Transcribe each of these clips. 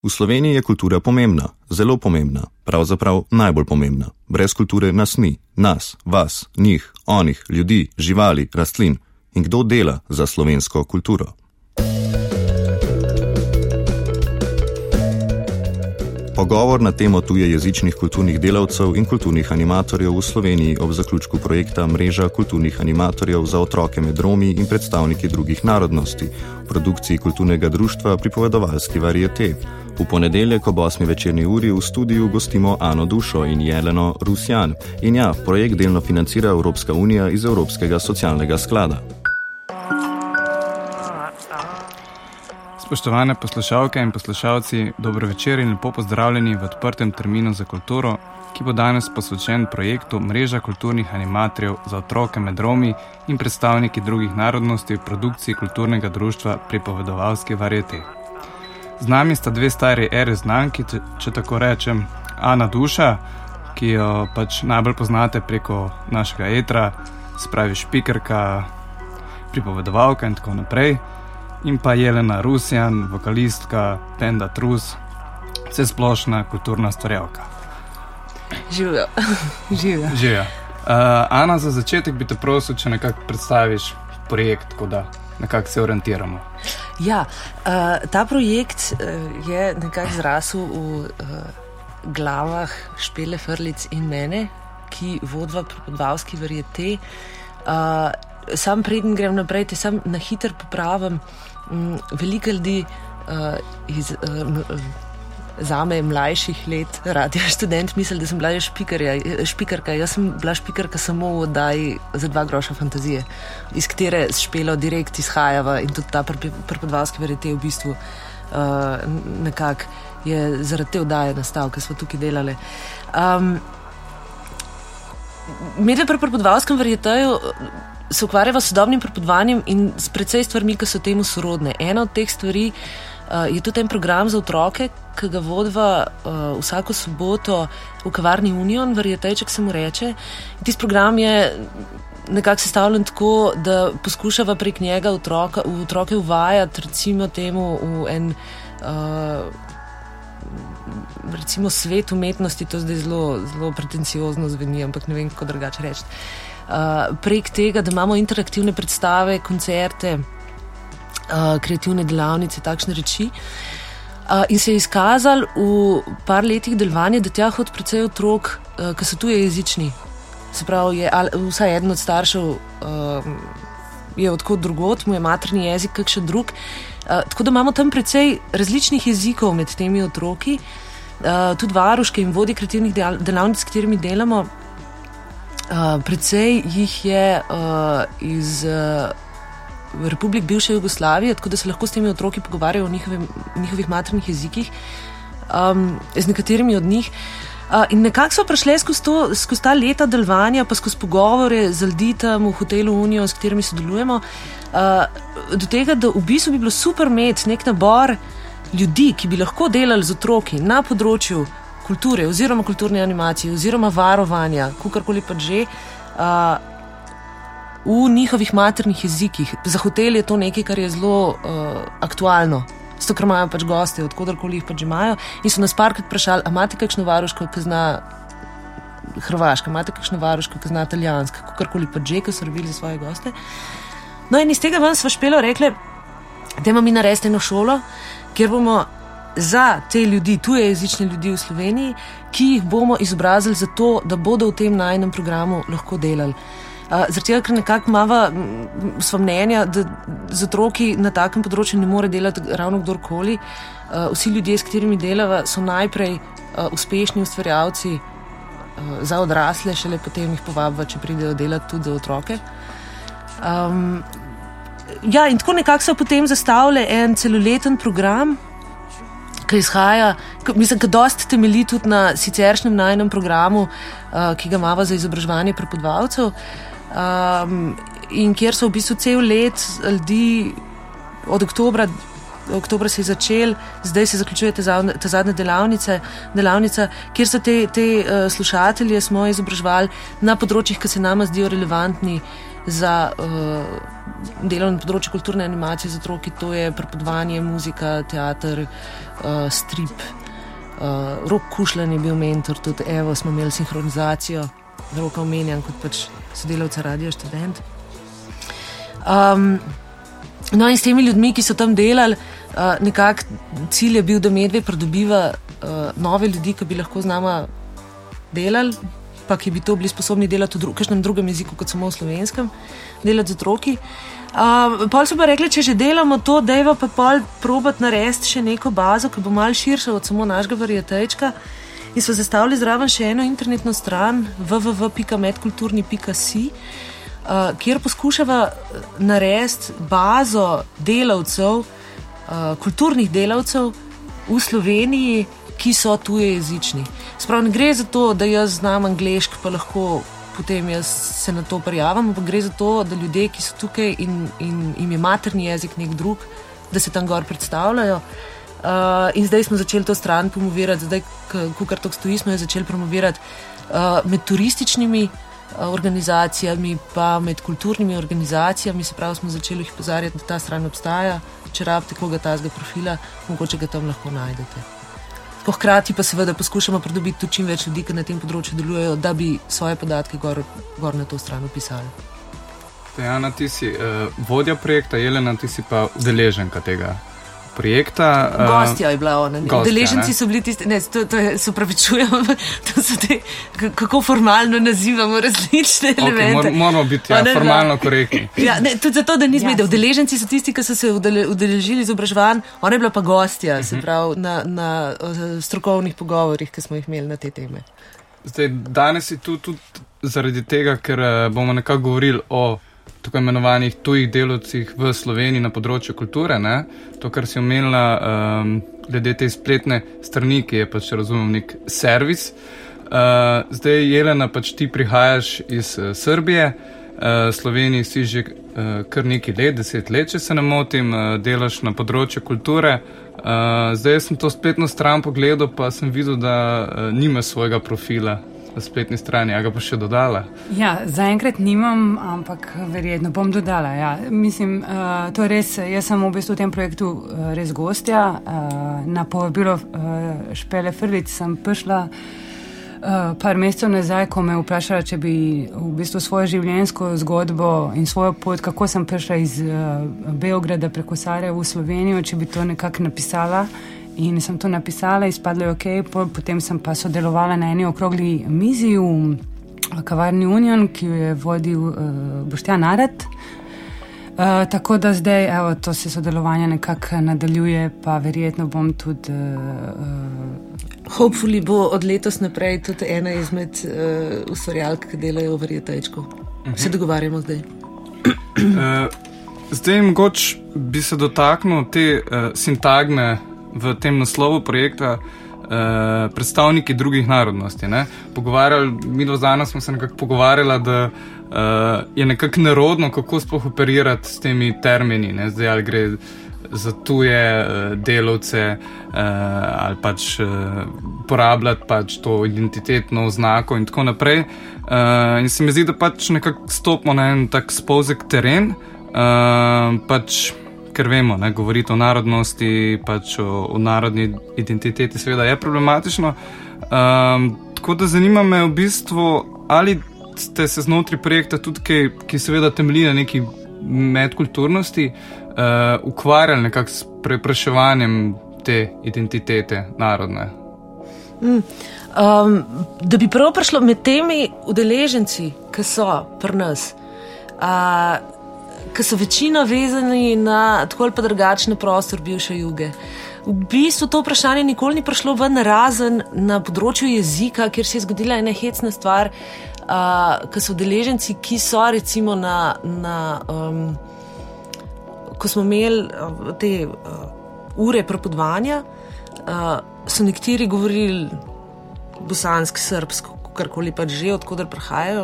V Sloveniji je kultura pomembna, zelo pomembna, pravzaprav najbolj pomembna. Brez kulture nas ni, nas, vas, njih, onih, ljudi, živali, rastlin. In kdo dela za slovensko kulturo? Pogovor na temo tujejezičnih kulturnih delavcev in kulturnih animatorjev v Sloveniji ob zaključku projekta Mreža kulturnih animatorjev za otroke med Romi in predstavniki drugih narodnosti v produkciji kulturnega društva Pripovedovalski variete. V ponedeljek ob 8. večerni uri v studiu gostimo Ano Dušo in Jeleno Rusjan. In ja, projekt delno financira Evropska unija iz Evropskega socialnega sklada. Spoštovane poslušalke in poslušalci, dobro večer in lepo pozdravljeni v odprtem terminu za kulturo, ki bo danes posvečen projektu Mreža kulturnih animatorjev za otroke med Romi in predstavniki drugih narodnosti v produkciji kulturnega društva Pripovedovalski variete. Z nami sta dve stari eri znanki, če tako rečem, Ana Duša, ki jo pač najbolj poznate preko našega etra, spravi špikerka, pripovedovalka in tako naprej. In pa Jelena Rusjan, vokalistka, benda Trus, vsesplošna kulturna stvarjalka. Živjo. Živjo. Ana, za začetek bi te prosil, če nekako predstaviš projekt, tako da nekako se orientiramo. Ja, ta projekt je nekako zrasel v glavah Špele Frlic in mene, ki vodva Pripovedovalski variete. Sam preden grem naprej, te sam na hiter popravim. Veliko ljudi iz zame mlajših let, radio študent, misli, da sem bila špikarka. Jaz sem bila špikarka samo v oddaji Za 2 groša fantazije, iz katere s Špelo direkt izhajava in tudi ta Pripovedovalski variete v bistvu nekako je zaradi te oddaje nastal, ker smo tukaj delali. Medve pri Pripovedovalskem varieteju se ukvarjava s sodobnim pripovedovanjem in s precej stvarmi, ki so temu sorodne. Ena od teh stvari je tudi en program za otroke, ki ga vodva vsako soboto v kavarni Union, varietejček se mu reče. In tisti program je nekako sestavljen tako, da poskušava prek njega otroke uvajati recimo temu v en recimo svet umetnosti, to zdaj zelo pretenciozno zveni, ampak ne vem, kako drugače reči. Prek tega, da imamo interaktivne predstave, koncerte, kreativne delavnice, takšne reči. In se je izkazalo v par letih delovanja, da tja hodi precej otrok, ki so tujejezični. Se pravi, vsaj eden od staršev je odkot drugot, mu je materni jezik kakšen drug. Tako da imamo tam precej različnih jezikov med temi otroki, tudi varuške in vodje kreativnih delavnic, s katerimi delamo. Precej jih je iz republik bivše Jugoslavije, tako da se lahko s temi otroki pogovarjajo o njihovih maternih jezikih, z nekaterimi od njih. In nekako so prišle skozi ta leta delovanja, pa skozi pogovore z ljudmi tam v hotelu Unijo, s katerimi sodelujemo, do tega, da v bistvu bi bilo super imeti nek nabor ljudi, ki bi lahko delali z otroki na področju kulture oziroma kulturne animacije oziroma varovanja, kakorkoli pa že, v njihovih maternih jezikih. Za hotel je to nekaj, kar je zelo aktualno. Zato, ker imajo pač goste, odkodarkoli jih pač imajo. In so nas parkrat vprašali, a imate kakšno varuško, ki zna hrvaško, imate kakšno varuško, ki zna italijansko, kakorkoli pač že, ki so robili za svoje goste. No in iz tega ven sva Špelo rekli, da imamo mi narediti eno šolo, kjer bomo za te ljudi, tujejezične ljudi v Sloveniji, ki jih bomo izobrazili za to, da bodo v tem najinem programu lahko delali. Zaradi tega, ker nekako sva mnenja, da z otroki na takem področju ne more delati ravno kdorkoli. Vsi ljudje, s katerimi delava, so najprej uspešni ustvarjalci za odrasle, šele potem jih povabiva, če pridejo delati tudi za otroke. Ja, in tako nekako so potem zastavili en celoleten program, ki izhaja, ki dosti temelji tudi na siceršnjem najinem programu, ki ga imava za izobraževanje pripovedovalcev, in kjer so v bistvu cel let ljudi od oktobra se je začel, zdaj se zaključuje ta zadnja delavnica, kjer so te slušatelje smo izobraževali na področjih, ki se nama zdijo relevantni za delo na področju kulturne animacije za otroki, to je prepodovanje, muzika, teater, strip, Rok Kušlan je bil mentor, tudi Evo smo imeli sinhronizacijo, Roka omenjam kot pač sodelavca Radio Študent. No in s temi ljudmi, ki so tam delali, nekak cilj je bil, da Medved pridobiva nove ljudi, ki bi lahko z nama delali, pa ki bi to bili sposobni delati v kakšnem drugem jeziku, kot samo v slovenskem, delati z otroki. Pol so pa rekli, če že delamo to, dajva pa pol probati narediti še neko bazo, ki bo malo širša od samo našega varietejčka. In so zastavili zraven še eno internetno stran www.medkulturni.si, kjer poskušava narediti bazo delavcev, kulturnih delavcev v Sloveniji, ki so tujejezični. Sprav ne gre za to, da jaz znam angleški, pa lahko potem jaz se na to prijavim, ampak gre za to, da ljudje, ki so tukaj in jim je materni jezik nek drug, da se tam gor predstavljajo. In zdaj smo začeli to stran promovirati, zdaj, kukar tok stoji, smo jo začeli promovirati med turističnimi organizacijami, pa med kulturnimi organizacijami, se pravi, smo začeli jih pozarjati, da ta stran obstaja, če rabite koga tazga profila, mogoče ga tam lahko najdete. Hkrati pa seveda poskušamo pridobiti tudi čim več ljudi, ki na tem področju delujejo, da bi svoje podatke gor na to stran opisali. Jana, ti si vodja projekta, Jelena, ti si pa udeleženka tega projekta. Gostja je bila ona. Udeleženci so bili tisti, ne, to se pravičujem, to so te, kako formalno nazivamo različne elemente. Okay, moramo biti formalno korektni. Ja, ne, tudi zato, da ni zmede. Udeleženci so tisti, ki so se udeležili izobraževanj, ona je bila pa gostja, se pravi, na strokovnih pogovorih, ki smo jih imeli na te teme. Zdaj, danes je tu tudi zaradi tega, ker bomo nekako govorili o tako imenovanih tujih delavcih v Sloveniji na področju kulture, ne? To, kar si omenila glede te spletne strani, ki je pač, razumem, nek servis. Zdaj, Jelena, pač ti prihajaš iz Srbije, Sloveniji si že kar nekaj let, 10 let, če se ne motim, delaš na področju kulture. Zdaj sem to spletno stran pogledal, pa sem videl, da nima svojega profila na spletni strani, a ga pa še dodala? Ja, zaenkrat nimam, ampak verjetno bom dodala. Ja. Mislim, to je res, jaz sem v bistvu v tem projektu res gostja. Na povabilo Špele Frlic sem prišla par mesecev nazaj, ko me vprašala, če bi v bistvu svojo življenjsko zgodbo in svojo pot, kako sem prišla iz Beograda preko Sarajeva v Slovenijo, če bi to nekako napisala. In sem to napisala, izpadlo je okej, potem sem pa sodelovala na eni okrogli mizi v kavarni Union, ki jo je vodil Boštjan Arat. Tako da zdaj, evo, to se sodelovanje nekako nadaljuje, pa verjetno bom tudi... Hopefully bo od letos naprej tudi ena izmed ustvarjalk, ki delajo v Varietejčku. Se dogovarjamo zdaj. Zdaj, mogoče bi se dotaknil te sintagme v tem naslovu projekta predstavniki drugih narodnosti. Ne? Mi do danes smo se nekako pogovarjala, da je nekako nerodno, kako sploh operirati s temi termini. Ne? Zdaj, ali gre za tuje delavce ali pač porabljati pač to identitetno oznako in tako naprej. In se mi zdi, da pač nekako stopimo na en tak spolzek teren, pač ker vemo, ne, govoriti o narodnosti, pač o narodni identiteti seveda je problematično. Tako da zanima me v bistvu, ali ste se znotraj projekta tudi, ki seveda temelji na neki medkulturnosti, ukvarjali nekako s prepraševanjem te identitete narodne? Da bi prvo prišlo med temi udeleženci, ki so pri nas, ki so večina vezani na tako ali pa drugačen prostor bivše Juge. V bistvu to vprašanje nikoli ni prišlo ven, razen na področju jezika, kjer se je zgodila ena hecna stvar, ki so udeleženci, ki so recimo ko smo imeli te ure prepodovanja, so nekateri govorili bosansko, srbsko, karkoli pač že, odkudar prihajajo.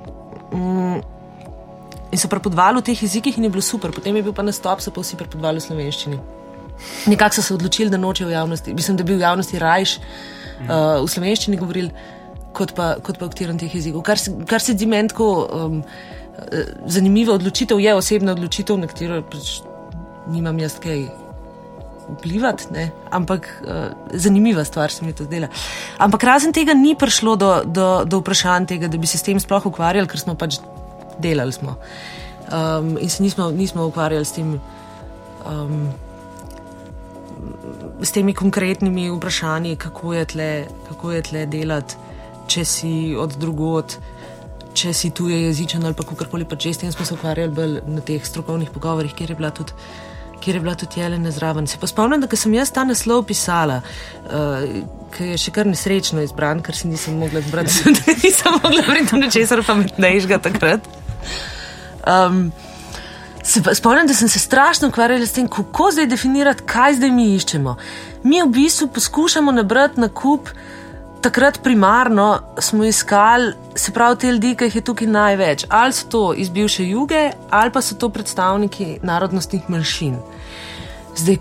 In so prepodvali v teh jezikih in je bilo super. Potem je bil pa nastop, so pa vsi prepodvali v slovenščini. Nekako so se odločili, da noče v javnosti. Mislim, da bi v javnosti rajš v slovenščini govorili, kot pa v katerem teh jezikov. Kar se zdi meni tako Zanimiva odločitev je osebna odločitev, na katero pač nimam jaz kaj vplivati, ne? Ampak zanimiva stvar se mi to zdela. Ampak razen tega ni prišlo do vprašanj tega, da bi se s tem sploh ukvarjali, ker smo pač delali smo. In se nismo ukvarjali s temi konkretnimi vprašanji, kako je tle delati, če si od drugod, če si tuje jezičen ali pa kakorkoli pač. S tem smo se ukvarjali bolj na teh strokovnih pogovorih, kjer je bila tudi Jelena zraven. Se pa spomnim, da ko sem jaz ta naslov pisala, ki je še kar nesrečno izbran, ker si nisem mogla izbrati, nisem mogla vriti nečesar pametnejšega takrat. Spomnim, da sem se strašno ukvarjala s tem, kako zdaj definirati, kaj zdaj mi iščemo. Mi v bistvu poskušamo nabrati na kup. Takrat primarno smo iskali, se pravi, te ljudi, ki jih je tukaj največ. Ali so to iz bivše Juge, ali pa so to predstavniki narodnostnih manjšin. Zdaj,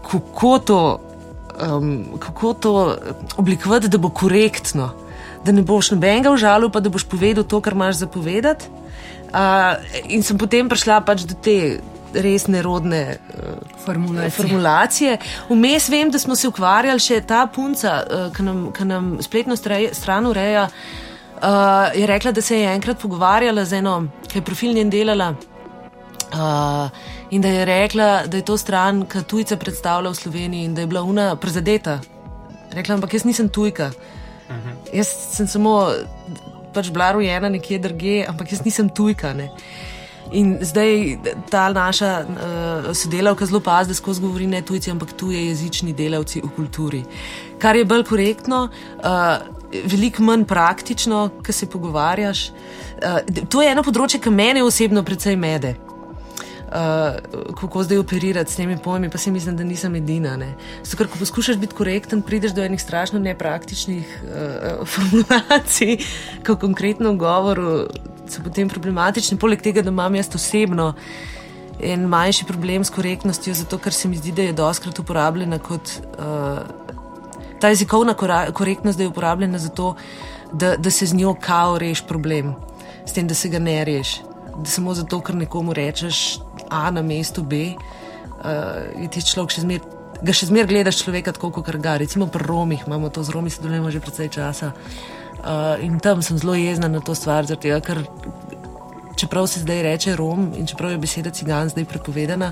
kako to oblikovati, da bo korektno, da ne boš nobenega užalil, pa da boš povedal to, kar imaš za povedati. In sem potem prišla pač do te res nerodne formulacije. Vmes vem, da smo se ukvarjali še ta punca, ki nam spletno stran ureja, je rekla, da se je enkrat pogovarjala z eno, ki je profil njen delala, in da je rekla, da je to stran, ki tujca predstavlja v Sloveniji in da je bila ona prizadeta. Rekla, ampak jaz nisem tujka. Jaz sem samo pač bila rojena nekje drugje, ampak jaz nisem tujka, ne. In zdaj ta naša sodelavka zelo pazi, da skozi govori ne tujci, ampak tuje jezični delavci v kulturi. Kar je bolj korektno, veliko manj praktično, ko se pogovarjaš. To je eno področje, ki mene osebno precej mede. Kako zdaj operirati s temi pojmi, pa si mislim, da nisem edina. Zato, ker ko poskušaš biti korekten, prideš do enih strašno nepraktičnih formulacij, ko konkretno v govoru so potem problematični. Poleg tega, da imam jaz osebno en manjši problem s korektnostjo, zato ker se mi zdi, da je dostikrat uporabljena kot ta jezikovna korektnost, da je uporabljena zato, da se z njo kao reš problem, s tem, da se ga ne reš. Da samo zato, ker nekomu rečeš A na mestu B, je ti človek še zmer gledaš človeka tako, kot ga. Recimo pri Romih imamo to, z Romi sodelujemo že precej časa. In tam sem zelo jezna na to stvar, zaradi tega, ker čeprav se zdaj reče Rom in čeprav je beseda cigan zdaj prepovedana,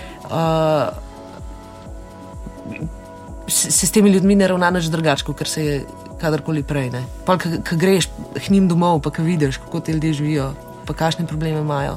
se s temi ljudmi ne ravna nič drugače, ker se je kadarkoli prej. Pa, ko greš k njim domov, pa ko vidiš, kako te ljudje živijo, pa kakšne probleme imajo.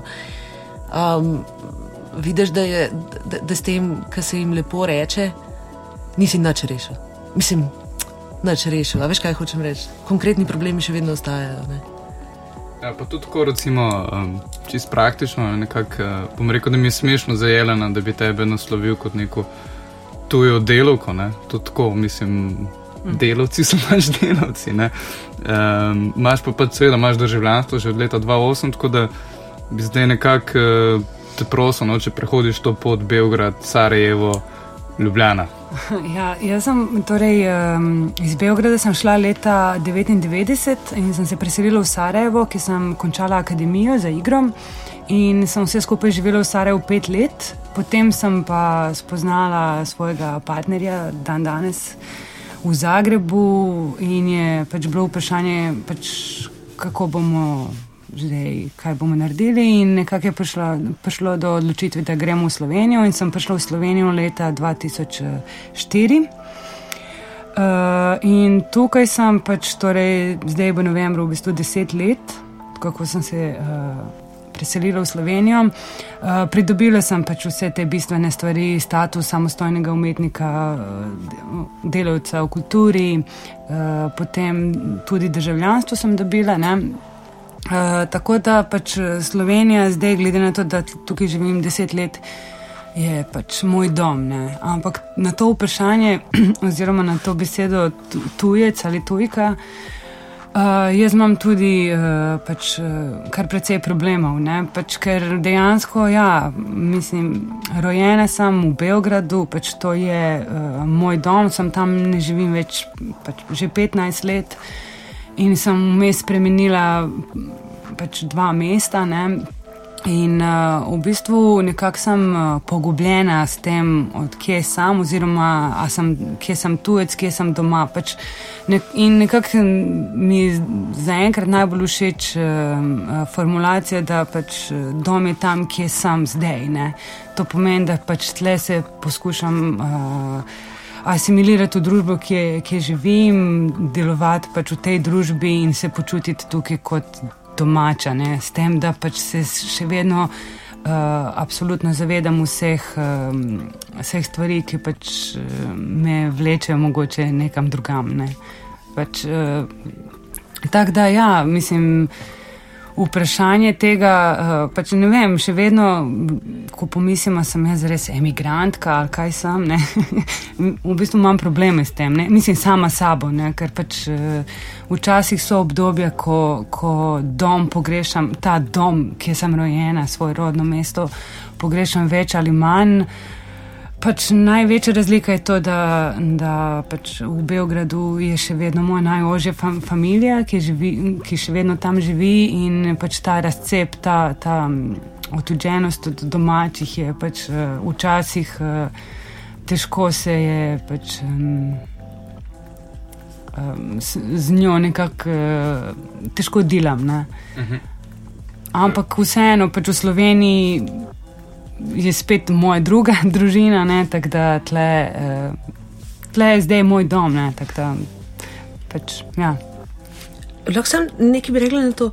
Vidiš, da s tem, ko se jim lepo reče, nisi nič rešil. Mislim, nič rešil. A veš, kaj hočem reči? Konkretni problemi še vedno ostajajo. Ne? Ja, pa tudi tako, recimo, čisto praktično, nekako, bom rekel, da mi je smešno za Jelena, da bi tebe naslovil kot neko tujo delovko, ne? Tudi tako, mislim, delavci so naš delavci, ne? Imaš pa seveda, imaš državljanstvo že od leta 2008, tako da bi zdaj nekako te prosil, če prehodiš to pot Beograd, Sarajevo, Ljubljana. Ja, jaz sem, torej, iz Beograda sem šla leta 1999 in sem se preselila v Sarajevo, ki sem končala akademijo za igro in sem vse skupaj živela v Sarajevu 5 let. Potem sem pa spoznala svojega partnerja danes v Zagrebu in je pač bilo vprašanje, pač, kako bomo zdaj, kaj bomo naredili, in nekako je prišlo do odločitve, da gremo v Slovenijo, in sem prišla v Slovenijo leta 2004. In tukaj sem pač, torej, zdaj v novembru v bistvu 10 let, kako sem se preselila v Slovenijo. Pridobila sem pač vse te bistvene stvari, status samostojnega umetnika, delavca v kulturi, potem tudi državljanstvo sem dobila, ne. Tako da pač Slovenija zdaj, glede na to, da tukaj živim 10 let, je pač moj dom, ne. Ampak na to vprašanje oziroma na to besedo tujec ali tujka, jaz imam tudi pač kar precej problemov, ne. Pač ker dejansko, ja, mislim, rojena sem v Beogradu, pač to je moj dom, sem tam, ne živim več pač že 15 let. In sem vmes spremenila pač 2 mesta, ne. In v bistvu nekako sem pogubljena s tem, od kje sem, oziroma kje sem tujec, kje sem doma. In nekako mi zaenkrat najbolj všeč formulacija, da dom je tam, kje sem zdaj. Ne? To pomeni, da tle se poskušam asimilirati v družbo, kje živim, delovati v tej družbi in se počutiti tukaj kot domača, ne? S tem, da se še vedno absolutno zavedam vseh stvari, ki me vlečejo mogoče nekam drugam. Ne? Tako da, ja, mislim, vprašanje tega, ne vem, še vedno, ko pomislim, sem jaz res emigrantka ali kaj sem, ne? V bistvu imam probleme s tem, ne? Mislim, sama sabo, ne? Ker včasih so obdobja, ko dom pogrešam, ta dom, kjer sem rojena, svoje rodno mesto, pogrešam več ali manj. Največja razlika je to, da v Beogradu je še vedno moja najožja familija, ki še vedno tam živi in ta razcep, ta otuđenost od domačih je včasih težko se je z njo nekako težko delam, ne. Ampak vseeno v Sloveniji je spet moja druga družina, ne, tako da tle je zdaj moj dom, ne, tako da ja. Lahko sem nekaj bi rekla na to.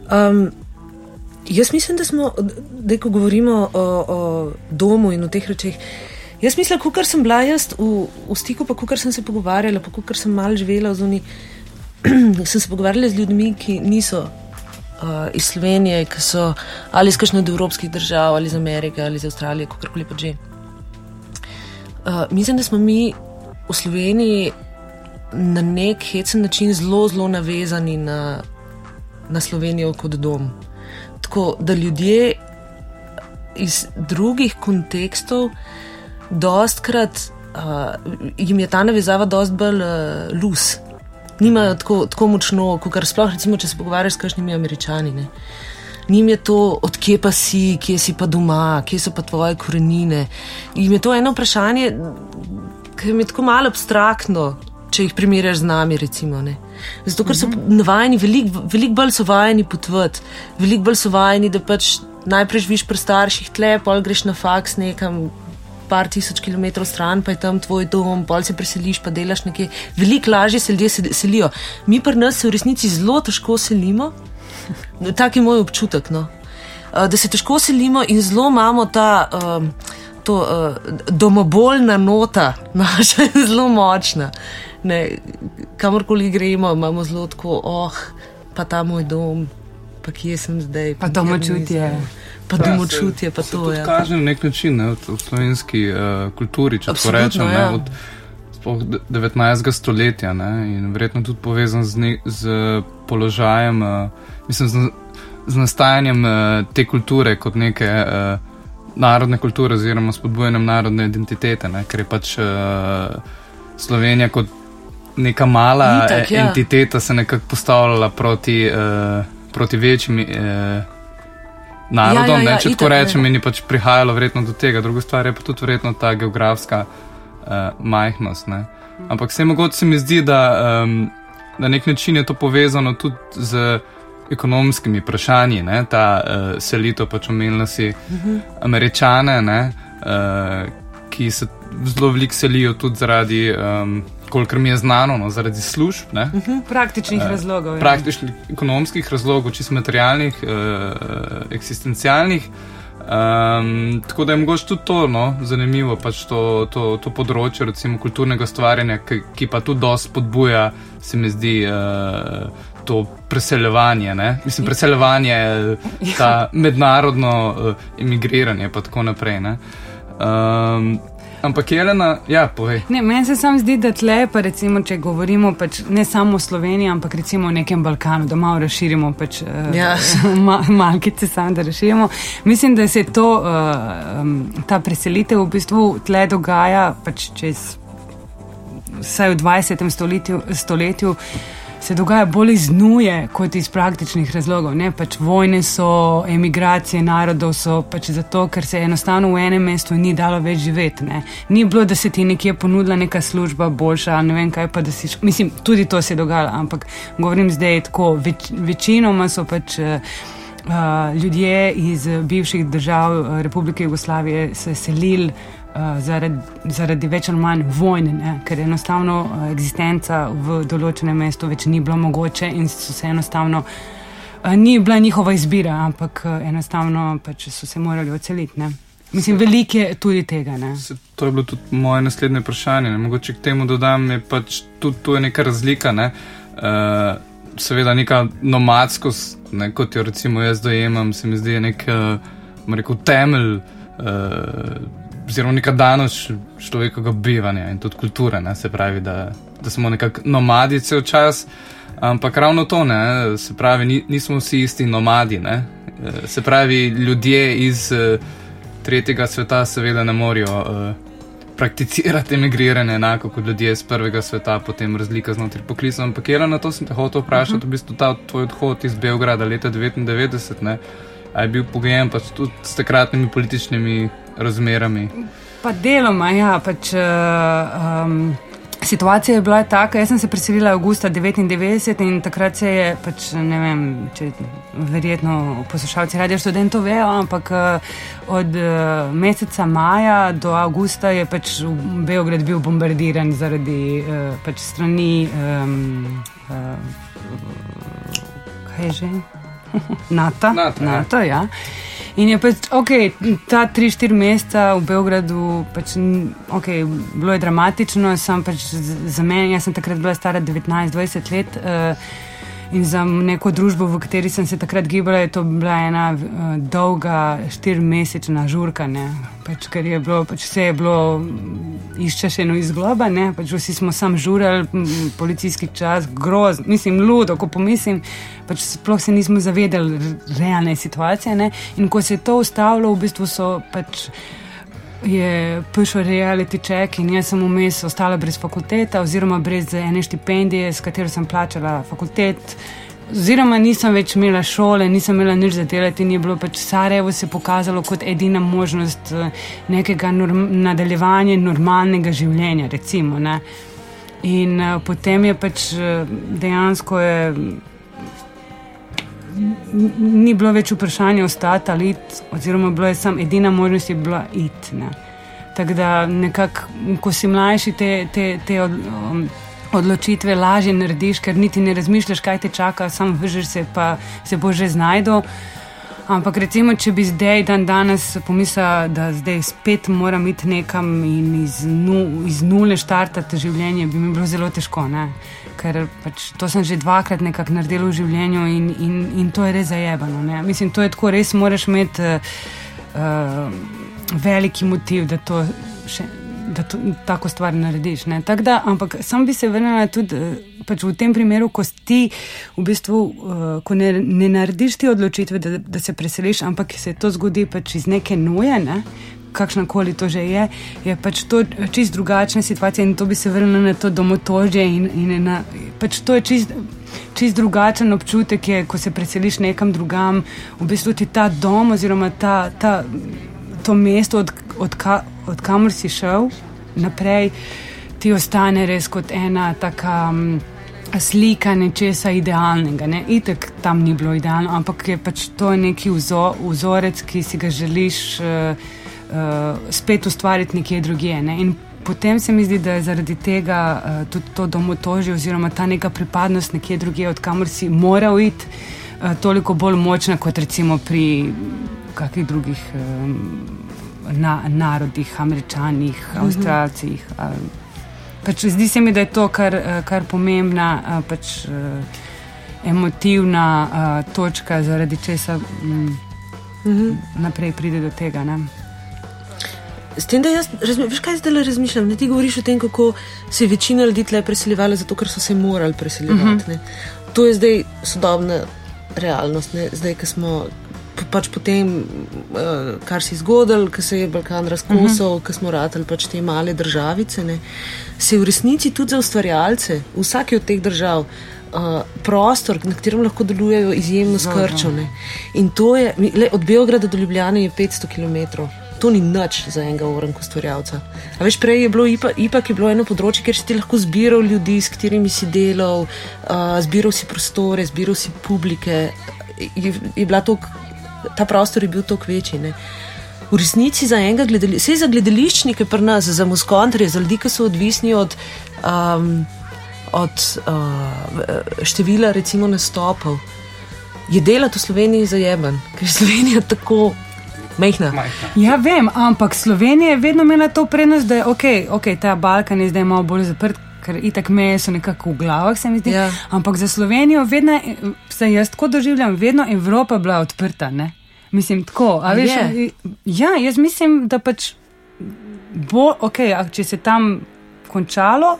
Jaz mislim, da smo, da ko govorimo o domu in o teh rečeh, jaz mislim, kakor sem bila jaz v stiku, pa kakor sem se pogovarjala, pa kakor sem malo živela v zoni, sem se pogovarjala z ljudmi, ki niso iz Slovenije, ki so ali iz kakšne od evropskih držav, ali iz Amerike, ali iz Avstralije, kakorkoli pa že. Mislim, da smo mi v Sloveniji na nek hecen način zelo, zelo navezani na Slovenijo kot dom. Tako, da ljudje iz drugih kontekstov dostkrat jim je ta navezava dost bolj loose. Nimajo tako močno, kot sploh recimo, če se pogovarjaš s kakšnimi Američani. Ne? Njim je to, od kje pa si, kje si pa doma, kje so pa tvoje korenine. Jim je to eno vprašanje, ki je tako malo abstraktno, če jih primerjaš z nami, recimo. Ne? Zato, ker so navajeni, veliko bolj so vajeni potvati, veliko bolj so vajeni, da najprej živiš pri starših tle, pol greš na faks nekam, par tisoč kilometrov stran, pa je tam tvoj dom, pol se preseliš, pa delaš nekaj. Veliko lažje se ljudje selijo. Mi pri nas se v resnici zelo težko selimo. Tak je moj občutek, no. Da se težko selimo in zelo imamo domoboljna nota naša je zelo močna. Ne, kamorkoli gremo, imamo zelo tako, pa ta moj dom, pa kje sem zdaj. Pa domočutje. Pa domočutje, pa to, ja. Se tudi kaže na nek način, ne, v slovenski kulturi, če tako rečem, ja. Od 19. stoletja, ne, in verjetno tudi povezan z položajem, mislim, z nastajanjem te kulture kot neke narodne kulture oziroma spodbujanjem narodne identitete, ne, ker je Slovenija kot neka mala entiteta se nekako postavljala proti večjim narodom, če tako rečem, in je prihajalo verjetno do tega. Druga stvar je pa tudi verjetno ta geografska majhnost. Ne. Ampak mogoče se mi zdi, da na nek način je to povezano tudi z ekonomskimi vprašanji, ne. Ta selitev, omenila si Američane, ne, ki se zelo veliko selijo tudi zaradi, kolikor mi je znano, no, zaradi služb. Ne? Praktičnih razlogov. Praktičnih ekonomskih razlogov, čisto materialnih, eksistencialnih. Tako da je mogoče tudi to, no, zanimivo, to področje, recimo kulturnega ustvarjanja, ki pa tudi dosti spodbuja, se mi zdi, to preseljevanje, ne? Mislim, preseljevanje, ta mednarodno emigriranje pa tako naprej, ne? Ampak Jelena, ja, povej. Ne, meni se sam zdi, da tle pa recimo, če govorimo ne samo o Sloveniji, ampak recimo o nekem Balkanu, da malo razširimo malkice sam, da razširimo. Mislim, da se to, ta preselitev v bistvu tle dogaja čez vsaj v 20. stoletju se dogaja bolj iz nuje kot iz praktičnih razlogov. Ne? Pač vojne so, emigracije narodov so, pač zato, ker se enostavno v enem mestu ni dalo več živeti. Ne? Ni bilo, da se ti nekje ponudila neka služba boljša, ne vem kaj pa, da si... Mislim, tudi to se je dogajalo, ampak govorim zdaj tako, večinoma so pač ljudje iz bivših držav Republike Jugoslavije se selili zaradi več ali manj vojne, ne? Ker enostavno eksistenca v določenem mestu več ni bilo mogoče in so se enostavno ni bila njihova izbira, ampak enostavno pač so se morali odseliti, ne? Mislim, veliko je tudi tega, ne? To je bilo tudi moje naslednje vprašanje, ne? Mogoče k temu dodam, je pač tudi tu je neka razlika, ne? Seveda neka nomadskost, ne? Kot jo recimo jaz dojemam, se mi zdi nek, rekel, temelj oziroma neka danost človekovega bivanja in tudi kulture, ne? Se pravi, da smo nekako nomadi cel čas, ampak ravno to, ne? Se pravi, nismo vsi isti nomadi, ne? Se pravi, ljudje iz tretjega sveta seveda ne morejo prakticirati emigriranje enako kot ljudje iz prvega sveta, potem razlika znotraj poklicov, ampak na to sem te hotel vprašati, v bistvu ta tvoj odhod iz Beograda leta 1999, ne? A je bil pogojen pač tudi s takratnimi političnimi razmerami? Pa deloma, ja, pač situacija je bila taka, jaz sem se preselila avgusta 1999 in takrat se je pač, ne vem, če verjetno poslušalci Radio Študent to vejo, ampak od meseca maja do avgusta je pač Beograd bil bombardiran zaradi pač strani kaj je že? NATO, ja. In je pač, ta 3-4 meseca v Beogradu, pač, bilo je dramatično, sem pač za meni, jaz sem takrat bila stara 19-20 let in za neko družbo, v kateri sem se takrat gibala, je to bila ena dolga 4-mesečna žurka, ne, pač, ker je bilo, pač vse je bilo izčašeno iz globa, ne, pač vsi smo sam žurali, policijski čas, grozno, mislim, ludo, ko pomislim, pač sploh se nismo zavedali realne situacije, ne, in ko se je to ustavilo, v bistvu so pač je prišel reality check in jaz sem vmes ostala brez fakulteta oziroma brez ene štipendije, s katero sem plačala fakultet, oziroma nisem več imela šole, nisem imela nič za delati in je bilo pač Sarajevo se pokazalo kot edina možnost nekega nadaljevanja normalnega življenja, recimo, ne. In potem je pač dejansko ni bilo več vprašanje ostati ali iti, oziroma bilo je sam edina možnost je bila iti, ne. Tako da nekako, ko si mlajši, te odločitve lažje narediš, ker niti ne razmišljaš, kaj te čaka, sam vržeš se, pa se bo že znajdel. Ampak recimo, če bi zdaj danes pomislila, da zdaj spet moram iti nekam in iz nule štartati življenje, bi mi bilo zelo težko, ne. Ker pač to sem že 2-krat nekako naredila v življenju in to je res zajebano, ne. Mislim, to je tako, res moraš imeti veliki motiv, da tako stvar narediš, ne. Tako da, ampak sam bi se vrnila tudi pač v tem primeru, ko ti v bistvu, ko ne narediš ti odločitve, da se preseliš, ampak se to zgodi pač iz neke nuje, ne, kakšnakoli to že je pač to čist drugačna situacija in to bi se vrnilo na to domotožje in pač to je čist drugačen občutek je, ko se preseliš nekam drugam, v bistvu ti ta dom oziroma to mesto, od kamor si šel naprej, ti ostane res kot ena taka slika nečesa idealnega, ne, itak tam ni bilo idealno, ampak je pač to neki vzorec, ki si ga želiš spet ustvariti nekje drugje, ne? In potem se mi zdi, da je zaradi tega tudi to domotožje oziroma ta neka pripadnost nekje drugje, od kamor si moral iti, toliko bolj močna kot recimo pri kakih drugih narodih, Američanih, Avstralcih. Pač zdi se mi, da je to kar pomembna pač emotivna točka, zaradi česa naprej pride do tega, ne. S tem, da jaz, veš kaj zdaj razmišljam, ne, ti govoriš o tem, kako se je večina ljudi tle preseljevala, zato ker so se morali preseljevati, ne. To je zdaj sodobna realnost, ne, zdaj, ko smo pač potem, kar si zgodil, ko se je Balkan razkosal, ko smo ratali pač te male državice, ne, se v resnici tudi za ustvarjalce, vsaki od teh držav, prostor, na katerem lahko delujejo izjemno skrčene. In to je, od Beograda do Ljubljane je 500 km. To ni nič za enega orankoustvarjalca. A veš, prej je bilo ipak je bilo eno področje, kjer si ti lahko zbiral ljudi, s katerimi si delal, zbiral si prostore, zbiral si publike. Ta prostor je bil toliko večji. Ne? V resnici za enega sej za gledališčnike pri nas, za muskontarje, za ljudi, ki so odvisni od števila recimo nastopov, je delati v Sloveniji zajeben, ker je Slovenija tako majhna. Ja, vem, ampak Slovenija je vedno imela to prednost, da je ok, ta Balkan je zdaj malo bolj zaprt, ker itak meje so nekako v glavah, se mi zdi. Ja. Ampak za Slovenijo vedno, se jaz tako doživljam, vedno Evropa bila odprta, ne? Mislim, tako, a veš? Ja, jaz mislim, da pač bo, če se tam končalo,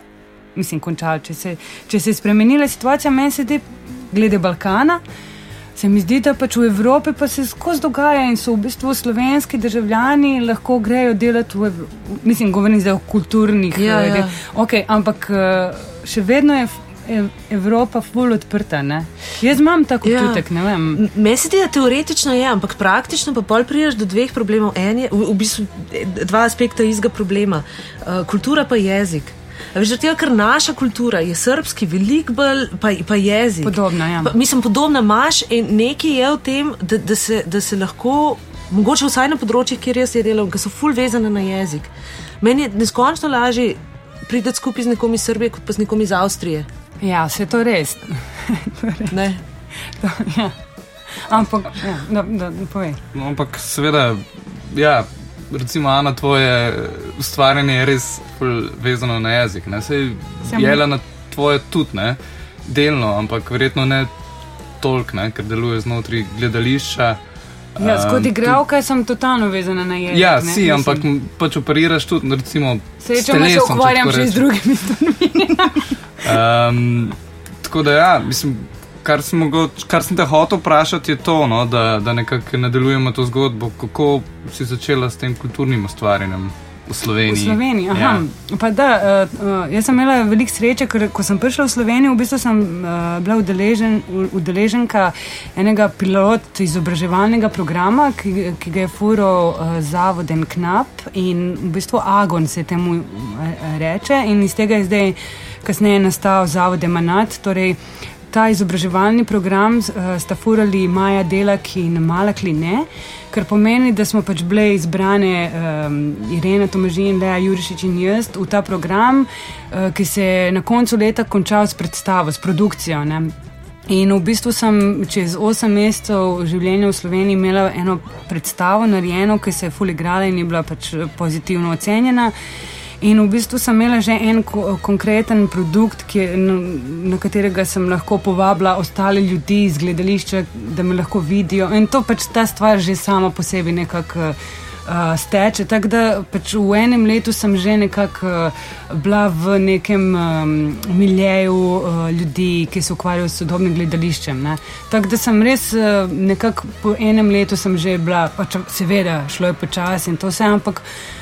če se je spremenila situacija, meni se zdi, glede Balkana, se mi zdi, da pač v Evropi pa se skozi dogaja in so v bistvu slovenski državljani lahko grejo delati mislim, govorim zdaj o kulturnih. Ja. Ampak še vedno je Evropa ful odprta, ne? Jaz imam tako občutek, ne vem. Meni se zdi, da teoretično je, ampak praktično pa pol prideš do dveh problemov. En je, v bistvu, dva aspekta istega problema. Kultura pa jezik. Veš, ker naša kultura je srbski veliko bolj, pa jezik. Podobna, ja. Podobna imaš in nekaj je v tem, da se lahko, mogoče vsaj na področjih, kjer jaz je delal, ki so ful vezane na jezik. Meni je neskončno lažje prideti skupaj z nekom iz Srbije, kot pa z nekom iz Avstrije. Ja, vse to res. Ne? Ja. Ampak, da povej. No, ampak seveda, ja, recimo, Ana, tvoje ustvarjanje je res vezano na jezik, ne? Sej Jela na tvoje tudi, ne? Delno, ampak verjetno ne toliko, ne? Ker deluje znotraj gledališča. Ja, kot igralka sem totalno vezana na jezik. Ja, ne? Si, ampak pač operiraš tudi, recimo, srečo, s telesom. Se ukvarjam še z drugimi stvarmi. Tako da ja, mislim, kar sem te hotel vprašati je to, no, da nekako nadaljujemo to zgodbo, kako si začela s tem kulturnim ustvarjanjem v Sloveniji. V Sloveniji, aha. Ja. Pa da, jaz sem imela veliko sreče, ker ko sem prišla v Slovenijo, v bistvu sem bila udeleženka enega pilot izobraževalnega programa, ki ga je fural Zavoden Knap in v bistvu Agon se temu reče in iz tega je zdaj kasneje nastal Zavod Emanat, torej ta izobraževalni program sta furali Maja Delak in Mala Kline, kar pomeni, da smo pač bile izbrane Irena Tomažin, Lea Jurišič in jaz v ta program, ki se je na koncu leta končal s predstavo, s produkcijo, ne. In v bistvu sem čez 8 mesecev življenja v Sloveniji imela eno predstavo narejeno, ki se je ful igrala in je bila pač pozitivno ocenjena. In v bistvu sem imela že en konkreten produkt, na katerega sem lahko povabila ostale ljudi iz gledališča, da me lahko vidijo. In to pač ta stvar že sama po sebi nekako steče. Tako da pač v enem letu sem že nekako bila v nekem miljeju ljudi, ki se ukvarjajo s sodobnim gledališčem. Ne. Tako da sem res nekako po enem letu sem že bila, pač seveda šlo je počasi in to vse, ampak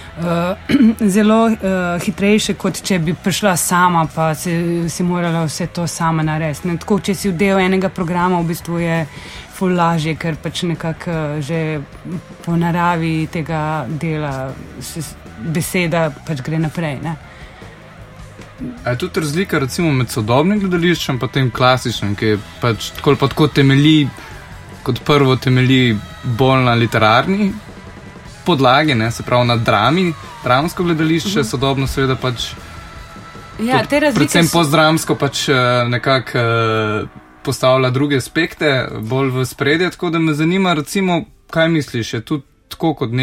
zelo hitrejše, kot če bi prišla sama, pa si morala vse to sama narediti. Tako, če si v del enega programa, v bistvu je ful lažje, ker pač nekako že po naravi tega dela beseda pač gre naprej. Ne? A je tudi razlika recimo med sodobnim gledališčem pa tem klasičnim, ki je pač tako temelji, kot prvo temelji bolj na literarni podlagi, ne, se pravi na dramsko gledališče, sodobno seveda pač predvsem postdramsko pač nekako postavlja druge aspekte, bolj v spredje, tako da me zanima recimo, kaj misliš, je tudi tako kot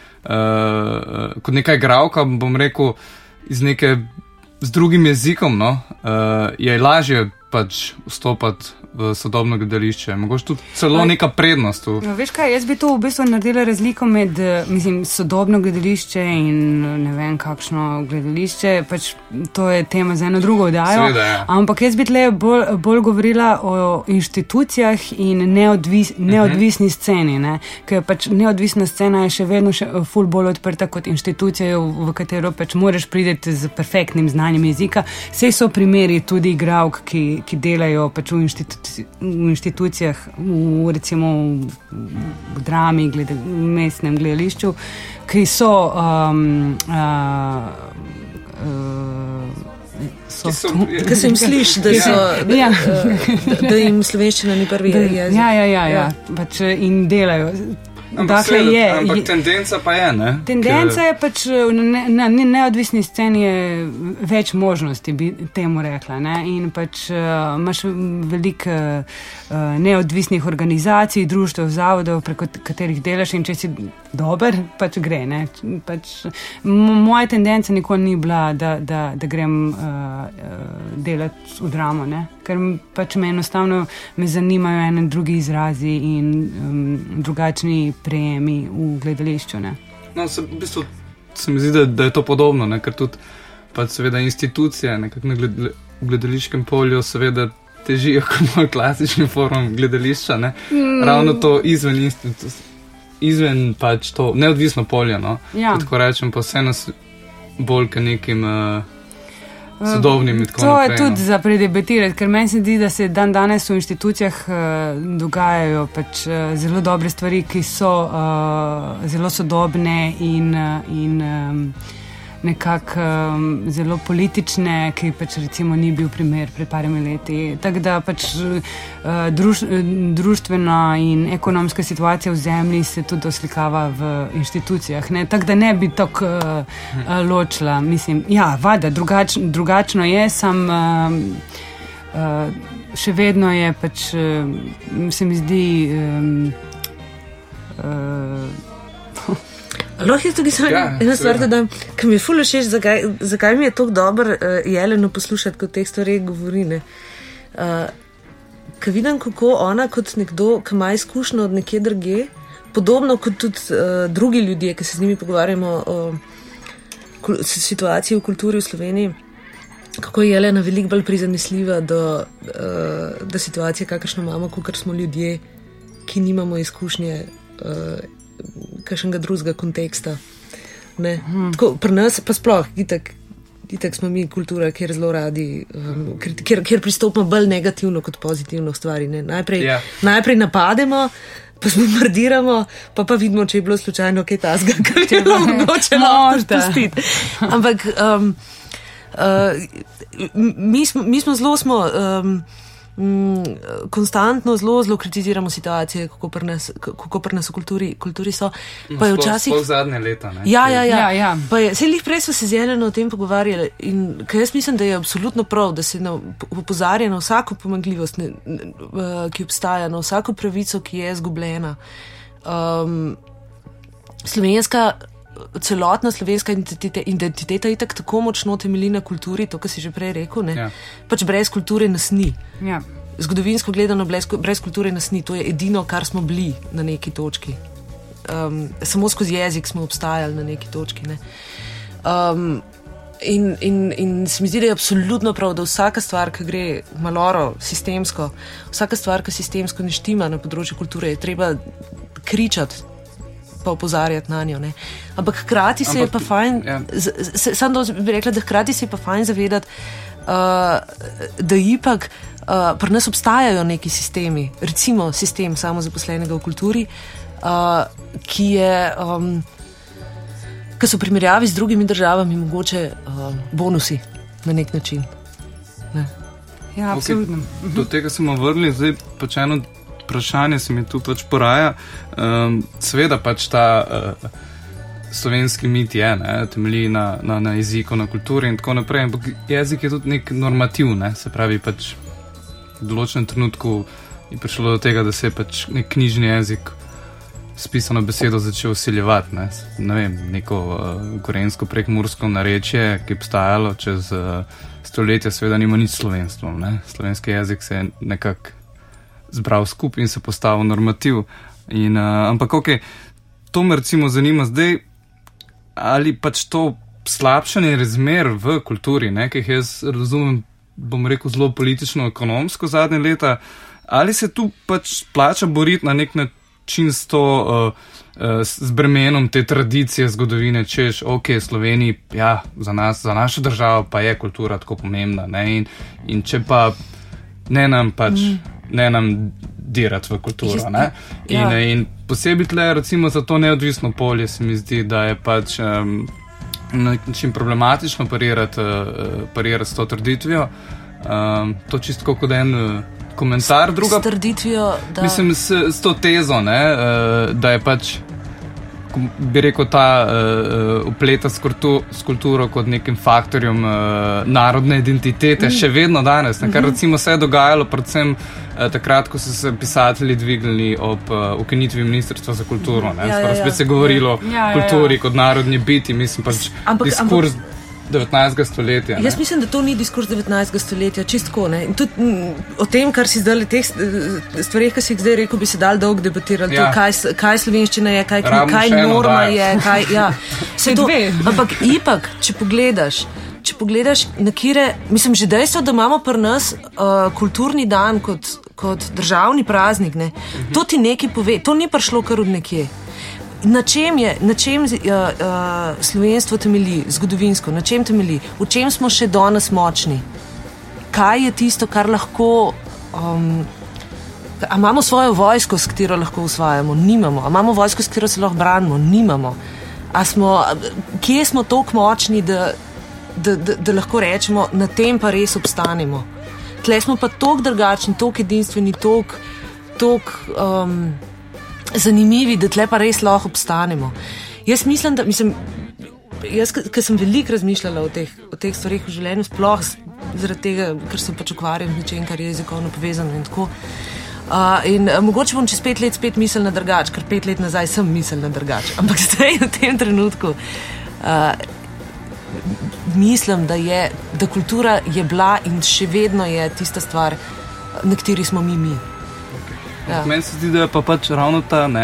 neka igralka, bom rekel, z drugim jezikom, no, je lažje pač vstopati v sodobno gledališče? Mogoče tudi celo neka prednost. Veš kaj, jaz bi to v bistvu naredila razliko med, sodobno gledališče in ne vem kakšno gledališče, pač to je tema za eno drugo oddajo. Seveda, ja. Ampak jaz bi tle bolj govorila o inštitucijah in neodvisni sceni, ne? Ker pač neodvisna scena je še vedno ful bolj odprta kot inštitucija, v katero pač moraš priti z perfektnim znanjem jezika. Sej so primeri tudi igralk, ki delajo pač v inštitucijah, recimo v drami, v mestnem gledališču, ki so Kaj se jim sliši, da jim slovenščina ni prvi jezik. Ja. Pač in delajo. Ampak tendenca pa je, ne? Tendenca je pač na neodvisni sceni je več možnosti, bi temu rekla, ne? In pač imaš veliko neodvisnih organizacij, društev, zavodov, preko katerih delaš, in če si dober, pač gre, ne? Pač, moja tendenca nikoli ni bila, da grem delati v dramo, ne? Ker pač me enostavno zanimajo ene drugi izrazi in drugačni prejemi v gledališču, ne. No, v bistvu se mi zdi, da je to podobno, ne, ker tudi pač seveda institucije nekako na gledališkem polju seveda težijo k bolj klasičnim formam gledališča, ne. Ravno to izven pač to neodvisno polje, no. Ja. Tako rečem, pa vse nas bolj k nekim sodobnim in tako to naprej. Je tudi za predebatirati, ker meni se zdi, da se dan danes v inštitucijah dogajajo pač zelo dobre stvari, ki so zelo sodobne in nekako zelo politične, ki pač recimo ni bil primer pred parimi leti. Tako da pač društvena in ekonomska situacija v zemlji se tudi oslikava v inštitucijah. Tako da ne bi tako ločila. Mislim, ja, vada, drugačno je, sam še vedno je pač, se mi zdi... Lahko jaz tudi ena stvar, da ki mi je ful všeč, zakaj mi je tako dobro Jeleno poslušati, kot teh stvari govori, ne. Ko vidim, kako ona kot nekdo, ki ima izkušnjo od nekje drugje, podobno kot tudi drugi ljudje, ki se z njimi pogovarjamo o situaciji v kulturi v Sloveniji, kako je Jelena veliko bolj prizanesljiva do situacije, kakršno imamo, kakor smo ljudje, ki nimamo izkušnje kakšnega drugega konteksta. Ne? Tako, pri nas pa sploh, itak smo mi kultura, kjer zelo radi, kjer pristopimo bolj negativno kot pozitivno v stvari. Ne? Najprej napademo, pa bombardiramo, pa vidimo, če je bilo slučajno kaj tasga, kar je bilo mogoče lahko spustiti. Ampak mi smo zelo konstantno zelo kritiziramo situacije, kako pri nas v kulturi so. Pa je včasih... Sploh zadnje leta, ne? Ja. Pa je, saj lih prej smo se z Jeleno o tem pogovarjali in kaj jaz mislim, da je absolutno prav, da se opozarja na vsako pomanjkljivost, ki obstaja, na vsako pravico, ki je izgubljena. Celotna slovenska identiteta itak tako močno temelji na kulturi, to, kar si že prej rekel, ne? Ja. Pač brez kulture nas ni. Ja. Zgodovinsko gledano brez kulture nas ni. To je edino, kar smo bili na neki točki. Samo skozi jezik smo obstajali na neki točki, ne? In se mi zdi, da je absolutno prav, da vsaka stvar, ki gre maloro sistemsko, vsaka stvar, ki sistemsko ne štima na področju kulture, je treba kričati pa opozarjati na njo, ne. Ampak hkrati se je pa fajn, samo bi rekla, da hkrati se je pa fajn zavedati, da ipak pri nas obstajajo neki sistemi, recimo sistem samozaposlenega v kulturi, ki je, ki so v primerjavi z drugimi državami mogoče bonusi na nek način. Ne. Ja, absolutno. Okay, do tega smo vrli, zdaj pač eno vprašanje se mi tu pač poraja. Seveda pač ta slovenski mit je, ne, temelji na jeziku, na kulturi in tako naprej, ampak jezik je tudi nek normativ, ne, se pravi pač v določenem trenutku je prišlo do tega, da se je pač nek knjižni jezik s pisano besedo začel vsiljevati, ne vem, neko gorenjsko prekmursko narečje, ki je obstajalo čez stoletja, seveda nima nič s slovenstvom, ne. Slovenski jezik se je nekako zbral skupaj in se postavil normativ. Ampak to me recimo zanima zdaj, ali pač to slabšanje razmer v kulturi, ki jih jaz razumem, bom rekel, zelo politično-ekonomsko zadnje leta, ali se tu pač plača boriti na nek način s to z bremenom te tradicije, zgodovine, češ, Sloveniji, ja, za nas, za našo državo pa je kultura tako pomembna, ne, in če pa ne nam dirati v kulturo, ne, in posebej tle, recimo, za to neodvisno polje se mi zdi, da je pač na nek način problematično parirati s to trditvijo, to čisto kot en komentar, druga... S trditvijo, da... Mislim, s to tezo, ne, da je pač, bi rekel, ta upleta s kulturo kot nekim faktorjem narodne identitete, še vedno danes, ne, kar recimo se je dogajalo predvsem takrat, ko so se pisatelji dvignili ob ukinitvi Ministrstva za kulturo, ne, spet se govorilo o kulturi kot narodni biti, mislim pač diskurs 19. stoletja. Jaz mislim, da to ni diskurs 19. stoletja, čistko, ne. In tudi o tem, kar si zdaj teh stvarih, ki si jih zdaj rekel, bi se dal dolgo debatirati, kaj slovenščina je, kaj norma je, ampak ipak, če pogledaš na kire, mislim, že dejstvo, da imamo pri nas kulturni dan kot državni praznik, ne, to ti nekaj pove, to ni prišlo kar od nekje. Na čem slovenstvo temelji, zgodovinsko, na čem temelji, v čem smo še danes močni, kaj je tisto, kar lahko, a imamo svojo vojsko, s katero lahko usvajamo, nimamo, a imamo vojsko, s katero se lahko branimo, nimamo, kje smo toliko močni, da lahko rečemo, na tem pa res obstanemo. Tle smo pa toliko drugačni, toliko edinstveni, toliko zanimivi, da tle pa res lahko obstanemo. Jaz mislim, ker sem veliko razmišljala o teh stvarih v življenju, sploh zaradi tega, ker se pač ukvarjam z nečem, kar je jezikovno povezano in tako. In mogoče bom čez 5 let spet mislila drugače, ker 5 let nazaj sem mislila drugače. Ampak zdaj v tem trenutku mislim, da kultura je bila in še vedno je tista stvar, na kateri smo mi. Ja. Meni se zdi, da je pa pač ravno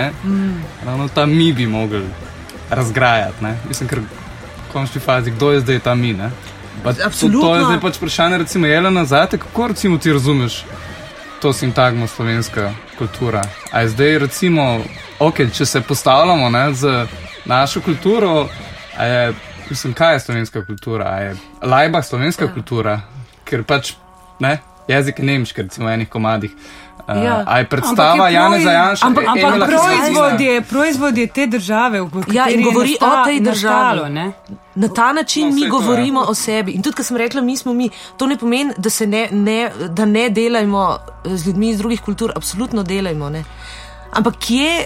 ta mi bi mogli razgrajati, ne? Mislim, ker v končni fazi, kdo je zdaj ta mi, ne? Absolutno. To je zdaj pač vprašanje, recimo, Jelena, zate, kako recimo ti razumeš to sintagmo slovenska kultura? A je zdaj recimo, če se postavljamo, ne, z našo kulturo, mislim, kaj je slovenska kultura? A je Laibach slovenska kultura? Ker pač, ne, jezik je nemški, recimo, v enih komadih. A je predstava Janeza Janša ampak proizvod je te države, v kateri govori o tej državi. Na ta način mi govorimo o sebi. In tudi, ko sem rekla, mi smo mi, to ne pomeni, da ne delajmo z ljudmi iz drugih kultur, absolutno delajmo, ne. Ampak kje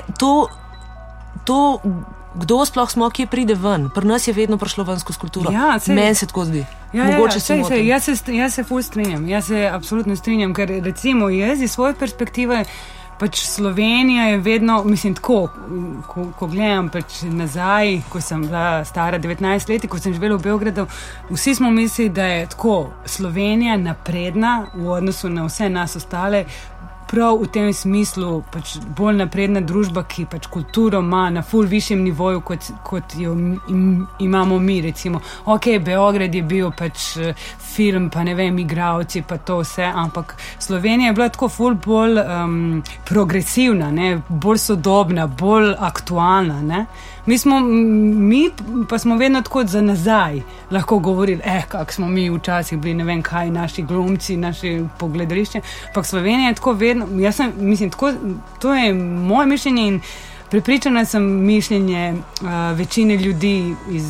to kdo sploh smo, kje pride ven? Pri nas je vedno prišlo ven skozi kulturo. Meni se tako zdi. Jaz se ful strinjam. Jaz se absolutno strinjam, ker recimo jaz iz svoje perspektive pač Slovenija je vedno, mislim tako, ko gledam pač nazaj, ko sem bila stara 19 let, ko sem živela v Beogradu, vsi smo mislili, da je tako Slovenija napredna v odnosu na vse nas ostale, prav v tem smislu pač bolj napredna družba, ki pač kulturo ima na ful višjem nivoju, kot jo imamo mi, recimo. Beograd je bil pač film, pa ne vem, igralci, pa to vse, ampak Slovenija je bila tako ful bolj progresivna, ne, bolj sodobna, bolj aktualna, ne. Mi pa smo vedno tako za nazaj lahko govorili, kak smo mi včasih bili, ne vem kaj, naši glumci, naši pogledališče, ampak Slovenija je tako vedno, to je moje mišljenje in prepričana sem mišljenje večine ljudi iz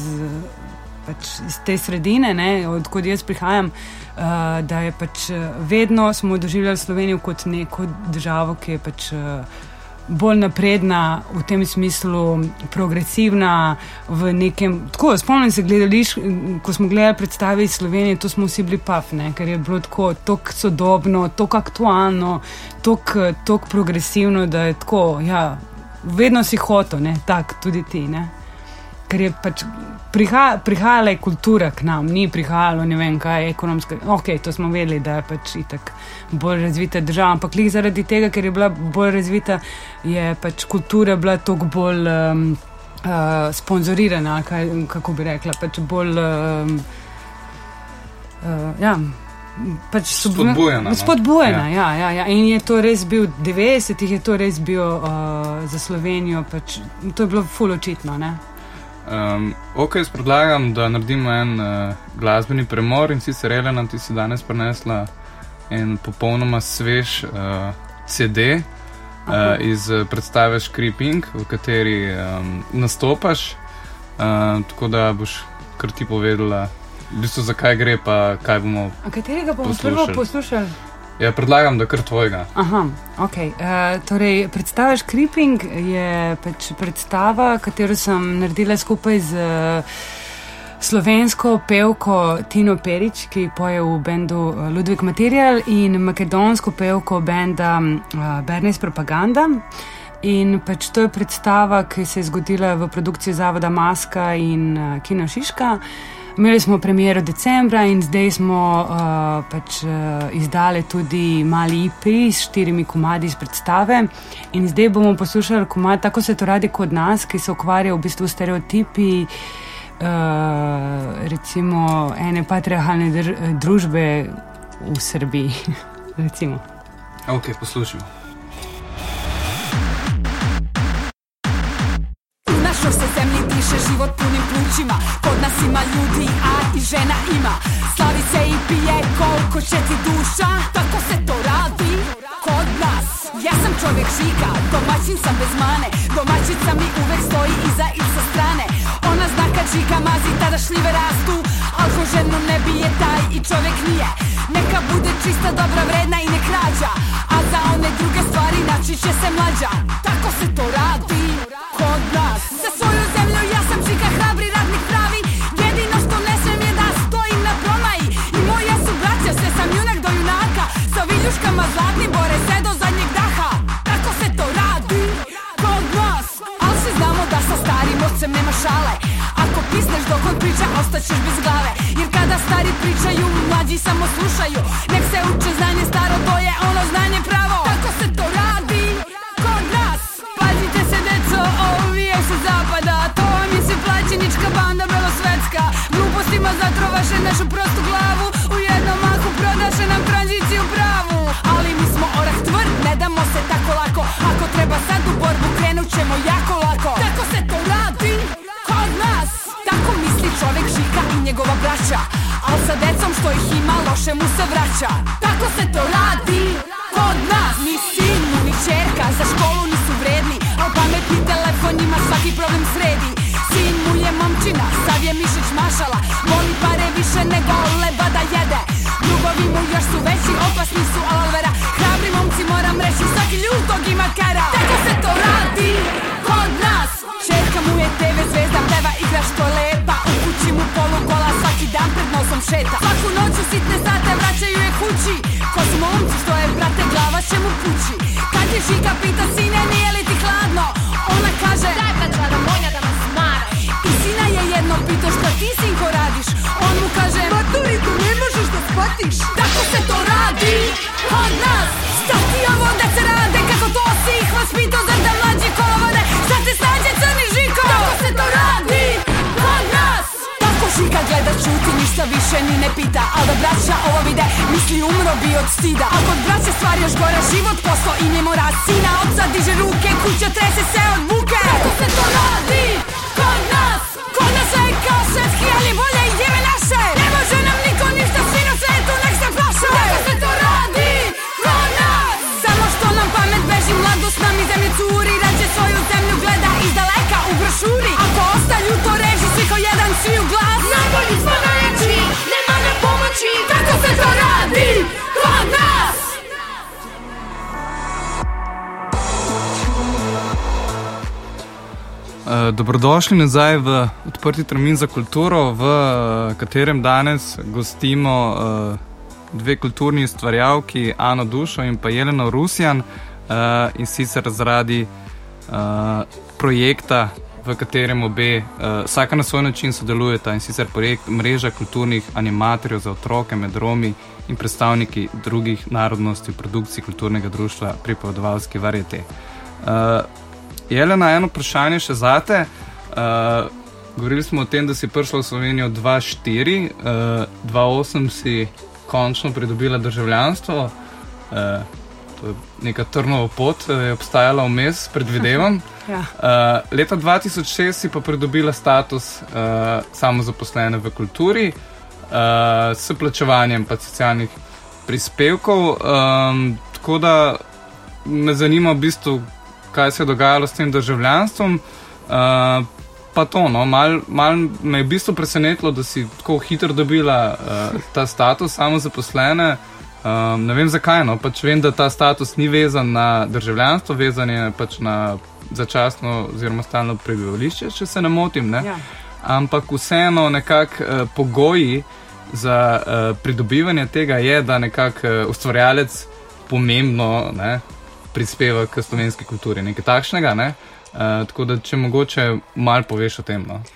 te sredine, ne, odkud jaz prihajam, da je pač vedno smo doživljali Slovenijo kot neko državo, ki je pač bolj napredna v tem smislu, progresivna v nekem, tako, spomnim se gledališč, ko smo gledali predstave iz Slovenije, to smo vsi bili paf, ne, ker je bilo tako sodobno, tako aktualno, tako progresivno, da je tako, vedno si hotel, ne, tak tudi ti, ne. ker je pač prihajala je kultura k nam, ni prihajalo ne vem kaj ekonomska. Ok, to smo vedeli, da je pač itak bolj razvita država, ampak lih zaradi tega, ker je bila bolj razvita, je pač kultura bila toliko bolj sponzorirana, kako bi rekla, pač bolj pač spodbujena, ja. In je to res bil 90-ih, je to res bil za Slovenijo, pač to je bilo ful očitno, ne? Ok, jaz predlagam, da naredimo en glasbeni premor in sicer Elena, ti si danes prinesla en popolnoma svež CD iz predstave Škriping, v kateri nastopaš, tako da boš kar ti povedala v bistvu zakaj gre, pa kaj bomo poslušali. A katerega bomo prvo poslušali? Ja, predlagam, da kar tvojega. Aha, ok. Torej, predstava Škriping je pač predstava, katero sem naredila skupaj z slovensko pevko Tino Perič, ki poje v bendu Ludwig Material, in makedonsko pevko benda Bernes Propaganda. In pač to je predstava, ki se je zgodila v produkciji Zavoda Maska in Kino Šiška. Imeli smo premiero decembra in zdaj smo izdali tudi mali EP s 4 komadi iz predstave. In zdaj bomo poslušali komad Tako se to radi kod nas, ki se ukvarja v bistvu stereotipi recimo ene patriarhalne družbe v Srbiji. Recimo. Ok, poslušamo. Što se zemlji diše život punim plućima. Kod nas ima ljudi, a i žena ima. Slavi se i pije koliko će ti duša. Tako se to radi kod nas. Ja sam čovjek žiga, domaćin sam bez mane. Domaćica mi uvek stoji iza i sa strane. Ona zna kad žiga mazi, tada šljive rastu. Ako ženu ne bije taj i čovjek nije. Neka bude čista, dobra, vredna i ne krađa. A za one druge stvari naći će se mlađa. Tako se to radi kod nas. Za svoju zemlju ja sam žiga, hrabri radnik pravi. Jedino što ne smem je da stojim na promaji. I moja su braća, sve sam junak do junaka. Sa viljuškama zlatni bore se do zadnjeg daha. Tako se to radi kod nas. Al se znamo da sa starim očcem nema šale. Ako pisneš dok on priča, ostaćeš bez glave. Jer kada stari pričaju, mlađi samo slušaju. Nek se uče znanje staro, to je ono znanje pravo. Tako se to radi kod nas. Pazite se deco, ovije se zapada. To vam je si plaćenička banda belosvetska. Glupostima zatrovaše našu prostu glavu. U jednom mahu prodaše nam tranziciju pravu. Ali mi smo orah tvrd, ne damo se tako lako. Ako treba sad u borbu, krenut ćemo jako lako. Tako se to radi kod nas. Tako misli čovjek Žika i njegova braća. Al sa decom što ih ima, loše mu se vraća. Tako se to radi kod nas. Ni sin, ni čerka, za školu nisu vredni. Al pametni telefon njima svaki problem sredi. Sin mu je momčina, sav je mišić mašala. Voli pare više nego leba da jede. Drugovi mu još su veći, opasni su alvera. Hrabri momci moram reći, svaki ljutog ima kara. Tako se to radi kod nas. Čerka mu je TV zvezda, peva, igra što je lepa. U kući mu polukola, svaki dan pred nosom šeta. Svaku noć u sitne sate vraćaju je kući. Ko su momci što je, brate, glava će mu pući. Kad je Žika pita, sine, nije li ti hladno? Ona kaže, daj braćara moja da nas mara. I sina je jedno pito, šta ti, sinko, radiš? On mu kaže, maturi, tu ne možeš da shvatiš. Tako se to radi kod nas. Šta ti ovo da se rade, kako to si ih vas pito, zar da mlađi kolovode? Šta se snađe crni Žiko? Tako se to radi kod nas. Tako Žika gleda, čuti, ništa više ni ne pita. Al da braća ovo vide, misli umro bi od stida. A kod braća stvar još gora, život posto i ne mora. Sina oca diže ruke, kuća trese se od buke. Tako se to radi kod nas. Kod nas sve je kao svetski, ali bolje i jeve naše. Ne može nam niko ništa, svi na svetu nek se plaše. Tako se to radi kod nas. Samo što nam pamet beži, mladost nam iz zemlje curi. Rađe svoju zemlju gleda iz daleka u brošuri. Ako ostalju to reži, svi ko jedan svi u glas. Najbolji smo najjači, nema nam pomoći. Tako se to radi kod nas. Dobrodošli nazaj v odprti termin za kulturo, v katerem danes gostimo dve kulturni ustvarjalki, Ano Dušo in pa Jeleno Rusjan, in sicer zaradi projekta v katerem vsaka na svoj način sodelujeta, in sicer projekt Mreža kulturnih animatorjev za otroke med Romi in predstavniki drugih narodnosti v produkciji kulturnega društva Pripovedovalski varjete. Jelena, eno vprašanje še zate. Govorili smo o tem, da si prišla v Slovenijo 2004, 2008 si končno pridobila državljanstvo. To je neka trnova pot, je obstajala vmes, predvidevam. Leta 2006 si pa pridobila status samozaposlene v kulturi s plačevanjem pa socialnih prispevkov. Tako da me zanima v bistvu, kaj se je dogajalo s tem državljanstvom. Pa to, malo me je v bistvu presenetilo, da si tako hitro dobila ta status samozaposlene. Ne vem zakaj, pač vem, da ta status ni vezan na državljanstvo, vezan je pač na začasno oziroma stalno prebivališče, če se ne motim, ne? Ja. Ampak vseeno nekako pogoji za pridobivanje tega je, da nekako ustvarjalec pomembno prispeva k slovenski kulturi, nekaj takšnega, ne? Tako da, če mogoče malo poveš o tem, no?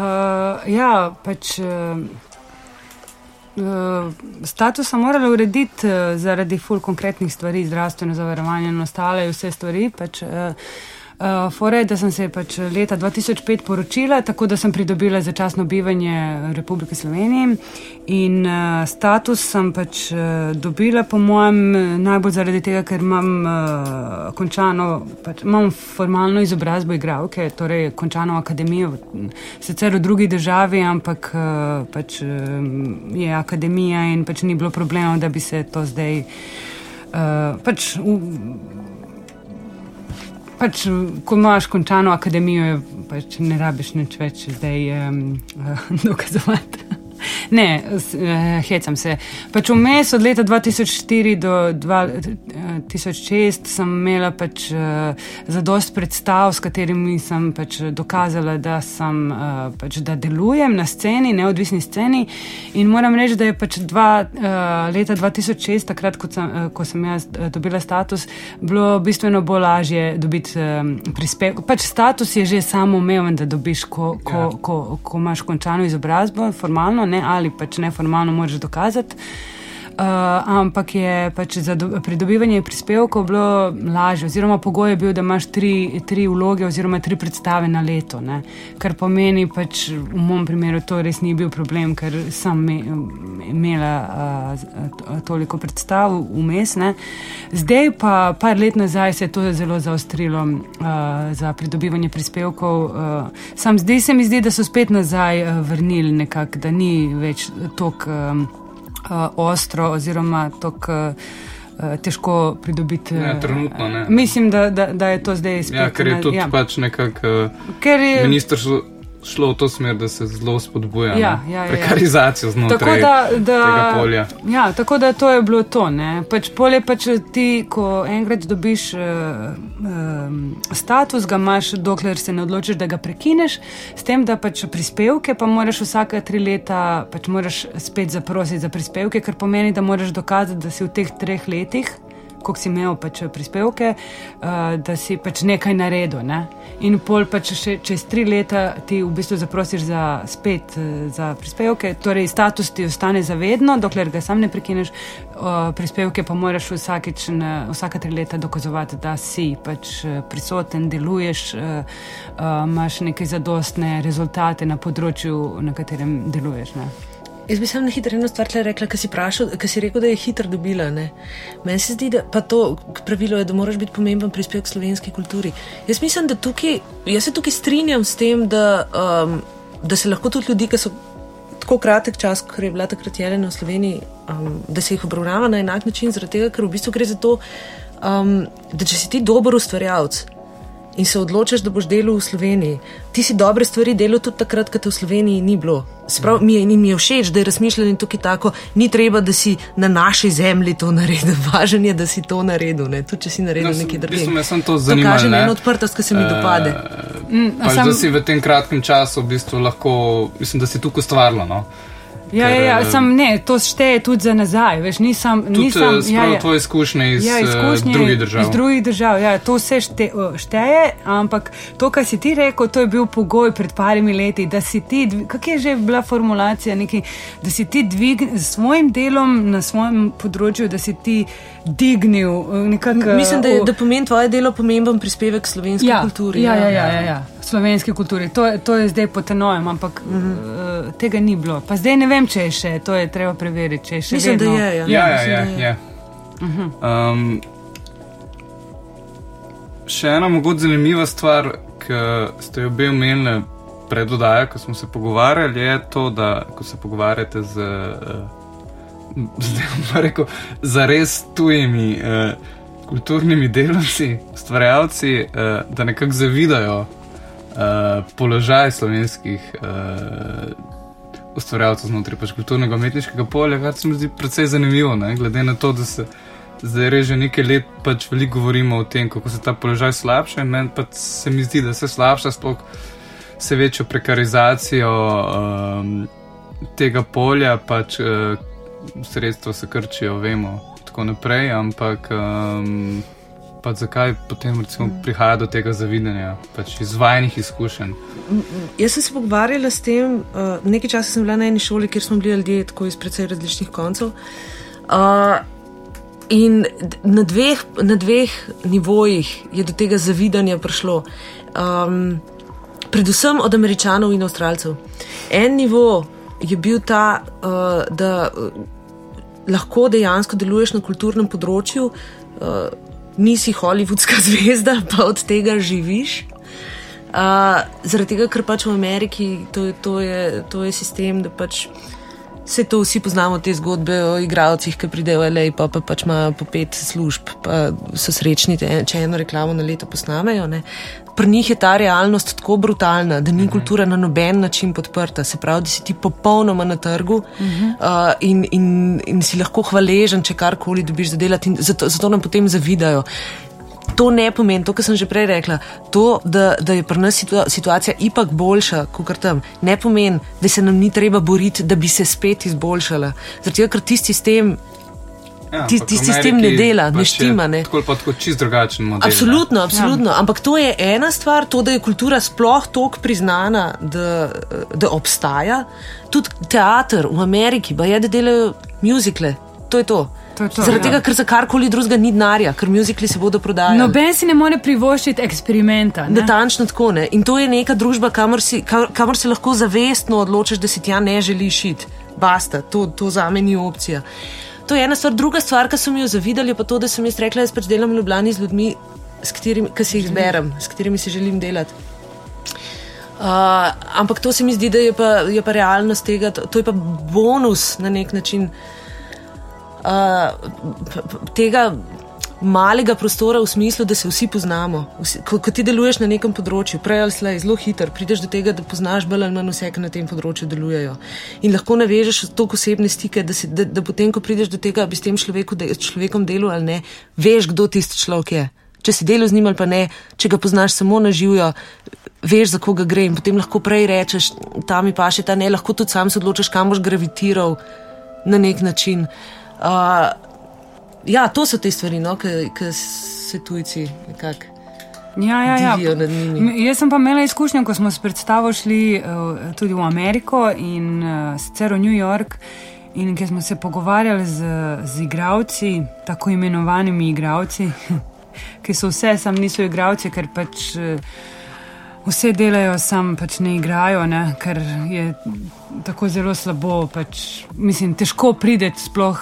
Status sem morala urediti zaradi ful konkretnih stvari, zdravstveno zavarovanje in ostale vse stvari, fora je, da sem se leta 2005 poročila, tako da sem pridobila začasno bivanje v Republiki Sloveniji in status sem dobila po mojem najbolj zaradi tega, ker imam imam formalno izobrazbo igralke, torej končano akademijo, sicer v drugi državi, ampak je akademija in ni bilo problemov, da bi se to zdaj ko imaš končano akademijo, ne rabiš nič več zdaj dokazovati. Ne, hecam se. Vmes od leta 2004 do 2006 sem imela zadost predstav, s katerimi sem dokazala, da da delujem na sceni, neodvisni sceni, in moram reči, da je leta 2006, takrat, ko sem jaz dobila status, bilo bistveno bolj lažje dobiti prispevek. Status je že samoumeven, da dobiš, ko imaš končano izobrazbo, formalno, ali neformalno moraš dokazati, ampak je za pridobivanje prispevkov bilo lažje, oziroma pogoj je bil, da imaš tri vloge oziroma 3 predstave na leto, ne? Kar pomeni, v mojem primeru to res ni bil problem, ker sem imela toliko predstav vmes, ne? Zdaj pa par let nazaj se je to zelo zaostrilo za pridobivanje prispevkov. Zdaj se mi zdi, da so spet nazaj vrnili nekako, da ni več toliko ostro oziroma toliko težko pridobiti. Ne, trenutno ne. Mislim, da je to zdaj spet. Ja, ker je tudi nekako ministrstvo šlo v to smer, da se zelo spodbuja prekarizacijo znotraj tega polja. Ja, tako da to je bilo to, ne. Polje ti, ko enkrat dobiš status, ga imaš, dokler se ne odločiš, da ga prekineš, s tem, da prispevke pa moraš vsaka 3 leta moraš spet zaprositi za prispevke, kar pomeni, da moraš dokazati, da si v teh 3 letih, koliko si imel prispevke, da si nekaj naredil, ne? In pol še čez 3 leta ti v bistvu zaprosiš spet za prispevke, torej status ti ostane zavedno, dokler ga sam ne prekineš, prispevke pa moraš vsaka 3 leta dokazovati, da si prisoten, deluješ, imaš neke zadostne rezultate na področju, na katerem deluješ, ne? Jaz bi sam na hitro eno stvar rekla, ki si rekel, da je hitro dobila, ne. Meni se zdi, da pa to pravilo je, da moraš biti pomemben prispevek k slovenski kulturi. Jaz mislim, da jaz se tukaj strinjam s tem, da se lahko tudi ljudi, ki so tako kratek čas, ker je bila takrat Jelena v Sloveniji, da se jih obravnava na enak način, zaradi tega, ker v bistvu gre za to, da če si ti dober ustvarjalec in se odločiš, da boš delal v Sloveniji, ti si dobre stvari delal tudi takrat, kad te v Sloveniji ni bilo. Sprav, mi je všeč, da je razmišljanje tukaj tako, ni treba, da si na naši zemlji to naredil, važen je, da si to naredil, ne, tudi če si naredil nekaj drugega. V bistvu me to zanima, kaže eno odprtost, ki se mi dopade. Da si v tem kratkem času v bistvu lahko, mislim, da si tukaj ustvarila, no. To šteje tudi za nazaj, veš, nisem tvoje izkušnje iz drugih držav. Iz drugih držav, to vse šteje, ampak to, kar si ti rekel, to je bil pogoj pred parimi leti, da si ti, kak je že bila formulacija, da si ti s svojim delom na svojem področju, da si ti dignil nekako. Mislim, da pomeni tvoje delo pomemben prispevek slovenski kulturi. Slovenski kulturi. To je zdaj potenujem, ampak tega ni bilo. Pa zdaj ne vem, če je še, to je treba preveriti, če je še mislim, vedno. Da je. Še ena mogoče zanimiva stvar, ki ste jo omenili pred oddajo, ko smo se pogovarjali, je to, da ko se pogovarjate z res tujimi kulturnimi delavci, ustvarjalci, da nekako zavidajo položaj slovenskih ustvarjalcev znotraj pač kulturnega umetniškega polja, kar se mi zdi precej zanimivo, ne? Glede na to, da se zdaj res že nekaj let pač veliko govorimo o tem, kako se ta položaj slabša, in meni pač se mi zdi, da se slabša, sploh se večjo prekarizacijo tega polja, pač sredstva se krčijo, vemo, tako naprej, ampak pa zakaj potem recimo prihaja do tega zavidanja, pač izvajanih izkušenj? Jaz sem se pogovarjala s tem, nekaj časa sem bila na eni šoli, kjer smo bili ljudje tako iz precej različnih koncev, in na dveh nivojih je do tega zavidanja prišlo. Predvsem od Američanov in Avstralcev. En nivo je bil ta, da lahko dejansko deluješ na kulturnem področju, nisi hollywoodska zvezda, pa od tega živiš. Zaradi tega, ker pač v Ameriki to je sistem, da pač vse to vsi poznamo, te zgodbe o igralcih, ki pridejo v LA, pa pač imajo po 5 služb, pa so srečni, če eno reklamo na leto posnamejo, ne. Pri njih je ta realnost tako brutalna, da ni kultura na noben način podprta, se pravi, da si ti popolnoma na trgu in si lahko hvaležen, če karkoli dobiš za delati, in zato nam potem zavidajo. To ne pomeni, to, kar sem že prej rekla, to, da je pri nas situacija ipak boljša, kakor tam, ne pomeni, da se nam ni treba boriti, da bi se spet izboljšala. Zato, ker tisti sistem sistem ne dela, ne štima. Ne. Tako pa tako čist drugačen model. Absolutno. Ampak to je ena stvar, to, da je kultura sploh toliko priznana, da obstaja. Tudi teater v Ameriki, pa je, da delajo muzikle. To je to. Zaradi tega, ker za karkoli drugega ni denarja, ker muzikli se bodo prodajali. Noben si ne more privoščiti eksperimenta. Natančno tako, ne. In to je neka družba, kamor se lahko zavestno odločiš, da si tja ne želiš iti. Basta, to zame ni opcija. To je ena stvar. Druga stvar, ki so mi jo zavidali, je pa to, da sem jaz rekla, jaz pač delam v Ljubljani z ljudmi, ki se jih zberem, s katerimi si želim delati. Ampak to se mi zdi, da je pa realnost tega, to je pa bonus na nek način tega malega prostora v smislu, da se vsi poznamo. Ko ti deluješ na nekem področju, prej ali slej, zelo hitro, prideš do tega, da poznaš bolj ali manj vse, ki na tem področju delujejo. In lahko navežeš toliko osebne stike, da potem, ko prideš do tega, bi s tem človekom delal ali ne, veš, kdo tisti človek je. Če si delal z njim ali pa ne, če ga poznaš samo na živjo, veš, za koga gre, in potem lahko prej rečeš, ta mi paše, ta ne, lahko tudi sam se odločiš, kam boš gravitiral na nek način. To so te stvari, no, ki se tujci nekako divijo nad njimi. Jaz sem pa imela izkušnjo, ko smo s predstavo šli tudi v Ameriko in sicer v New York, in ki smo se pogovarjali z igralci, tako imenovanimi igralci, ki so vse, sam niso igralci, ker pač vse delajo, sam pač ne igrajo, ne, ker je tako zelo slabo, pač, mislim, težko prideti sploh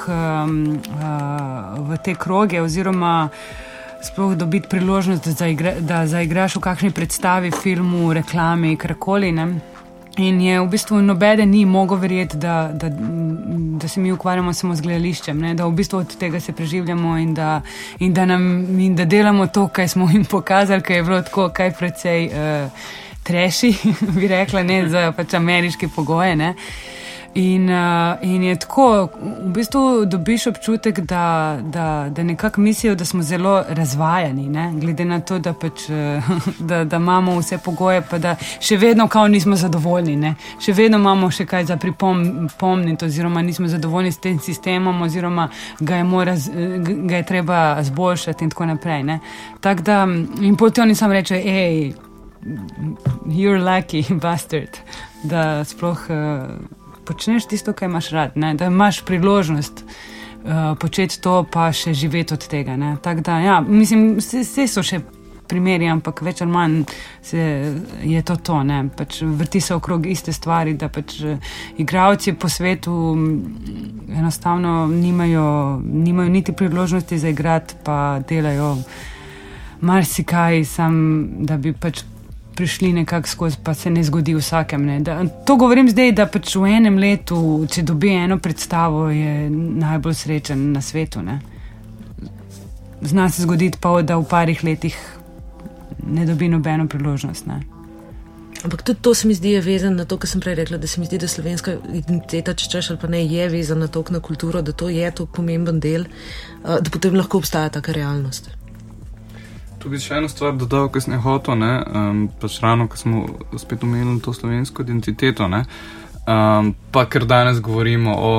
v te kroge, oziroma sploh dobiti priložnost, da zaigraš v kakšni predstavi, filmu, reklami, karkoli, ne. In je v bistvu nobeden ni mogel verjeti, da se mi ukvarjamo samo z gledališčem, ne? Da v bistvu od tega se preživljamo in da delamo to, kaj smo jim pokazali, kaj je bilo tako kaj precej treši, bi rekla, ne, za pač ameriške pogoje, ne. In je tako, v bistvu dobiš občutek, da nekako mislijo, da smo zelo razvajani, ne? Glede na to, da pač, da imamo vse pogoje, pa da še vedno kao nismo zadovoljni, ne? Še vedno imamo še kaj za pripomniti, oziroma nismo zadovoljni s tem sistemom, oziroma ga je treba zboljšati in tako naprej, ne? Tak da, in potem oni sam reče, you're lucky, bastard, da sploh počneš tisto, kaj imaš rad, ne? Da imaš priložnost početi to, pa še živeti od tega, ne? Tak da, ja, mislim, vse so še primeri, ampak več ali manj je to, ne? Pač vrti se okrog iste stvari, da pač igralci po svetu enostavno nimajo niti priložnosti za igrati, pa delajo marsikaj, da bi pač prišli nekako skozi, pa se ne zgodi vsakem. Ne? To govorim zdaj, da pač v enem letu, če dobi eno predstavo, je najbolj srečen na svetu. Ne? Zna se zgoditi pa, da v parih letih ne dobi nobeno priložnost. Ne? Ampak tudi to se mi zdi je vezan na to, kar sem prej rekla, da se mi zdi, da slovenska identiteta, če češ ali pa ne, je vezan na to, na kulturo, da to je to pomemben del, da potem lahko obstaja taka realnost. Tu bi še eno stvar dodal, ko sem je hotel, pač rano, ko smo spet omenili to slovensko identiteto, ne, pa ker danes govorimo o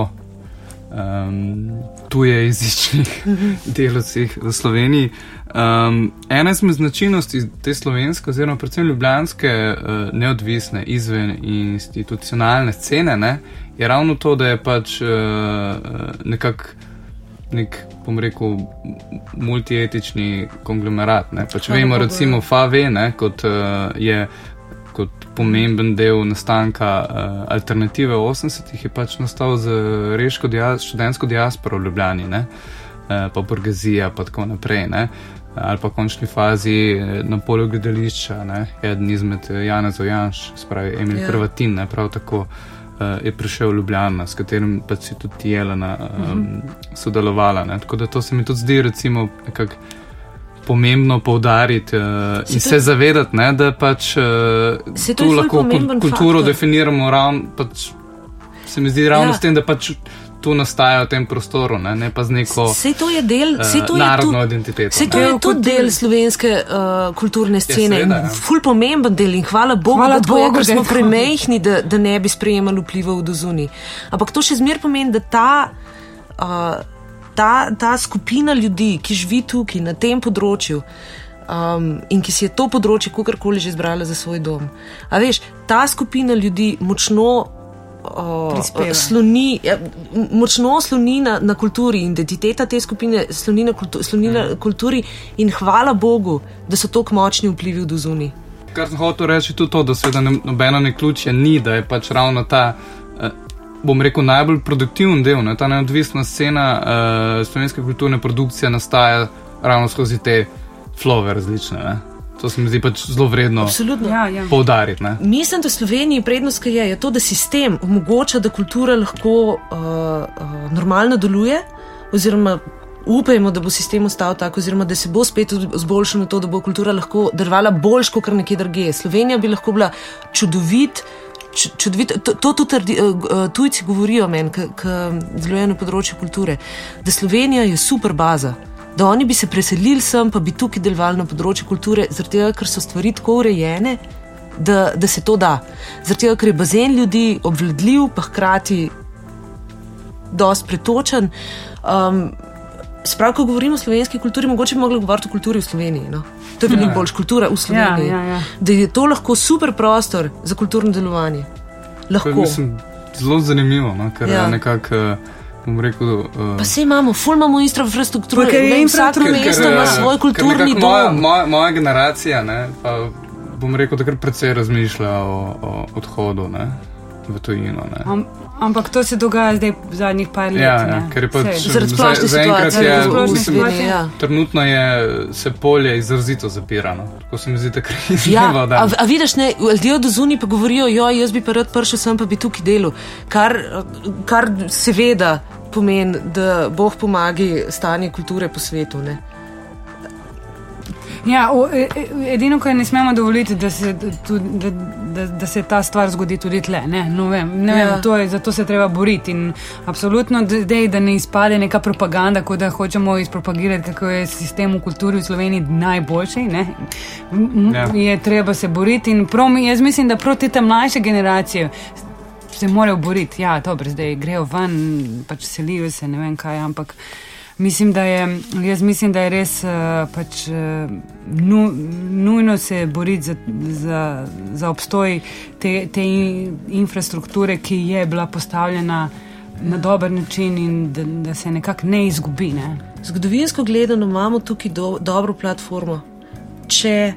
tujejezičnih delavcih v Sloveniji. Ena izmed značilnosti te slovenske oziroma predvsem ljubljanske neodvisne izven institucionalne scene, ne, je ravno to, da je pač nek, bom rekel, multietični konglomerat. Ne? Pač vemo, recimo FAV, ne, kot pomemben del nastanka alternative v 80-ih je pač nastal z reško študentsko diasporo v Ljubljani, ne? Pa burgazija, pa tako naprej, ne? Ali pa v končni fazi na polju gledališča, ne? Eden izmed Janezov Janš, spravi Emil Hrvatin, ne? Prav tako je prišel v Ljubljana, s katerim pač si tudi Jelena sodelovala. Ne? Tako da to se mi tudi zdi recimo nekako pomembno poudariti in se zavedati, ne? Da pač tu lahko kulturo definiramo ravno, pač se mi zdi ravno s tem, da pač tu nastaja v tem prostoru, ne pa z neko narodno identiteto. Sej to je tudi del slovenske kulturne scene in ful pomemben del in hvala Bogu, ker smo premejhni, da ne bi sprejemali vplivov do zunaj. Ampak to še zmer pomeni, da ta skupina ljudi, ki živi tukaj na tem področju in ki si je to področje kakorkoli že izbrala za svoj dom. A veš, ta skupina ljudi močno sloni na kulturi, identiteta te skupine sloni na kulturi in hvala Bogu, da so toliko močni vplivi do zunaj. Kar sem hotel reči tudi to, da seveda nobeno naključje ni, da je pač ravno ta, bom rekel, najbolj produktiven del, ne? Ta neodvisna scena slovenske kulturne produkcije nastaja ravno skozi te flove različne, ne? To se mi zdi pač zelo vredno poudariti. Ne? Mislim, da v Sloveniji prednost, ki je to, da sistem omogoča, da kultura lahko normalno deluje, oziroma upajmo, da bo sistem ostal tak, oziroma da se bo spet zboljšal na to, da bo kultura lahko delovala boljš, kot kar nekje drugje. Slovenija bi lahko bila čudovit, to tudi tujci govorijo meni, ki delujejo na področju kulture, da Slovenija je super baza, da oni bi se preselili sem, pa bi tukaj delovali na področju kulture, zaradi tega, ker so stvari tako urejene, da se to da. Zaradi tega, ker je bazen ljudi obvladljiv, pa hkrati dosti pretočen. Sprav, ko govorimo o slovenski kulturi, mogoče bi mogli govoriti o kulturi v Sloveniji. No? To je veliko boljš kultura v Sloveniji. Da je to lahko super prostor za kulturno delovanje. Lahko. To je, mislim, zelo zanimivo, no? Ker nekako bom rekel... Pa se imamo, ful imamo infrastrukturo, vsako mesto ima svoj kulturni dom. Moja generacija, ne, pa bom rekel, da kar precej razmišlja o odhodu, ne, v tujino, ne. Ampak to se dogaja zdaj v zadnjih par let, ne. Ker je pač zaenkrat trenutno se polje izrazito zapirano. Tako se mi zdi, takrat izgleda dan. A vidiš, ne, ljudje do zunaj pa govorijo, jaz bi pa rad prišel sem, pa bi tukaj delal. Kar seveda pomeni, da Bog pomagi stanje kulture po svetu, ne. Ja, edino, kar ne smemo dovoliti, da se ta stvar zgodi tudi tle. Ne vem, zato se treba boriti in absolutno zdaj, da ne izpade neka propaganda, kot da hočemo izpropagirati, kako je sistem v kulturi v Sloveniji najboljši, ne? Je treba se boriti in jaz mislim, da proti te mlajše generacije se morajo boriti. Ja, dobro, zdaj grejo ven, pač selijo se, ne vem kaj, ampak jaz mislim, da je res nujno se boriti za obstoj te infrastrukture, ki je bila postavljena na dober način in da se nekako ne izgubi. Ne? Zgodovinsko gledano imamo tukaj dobro platformo. Če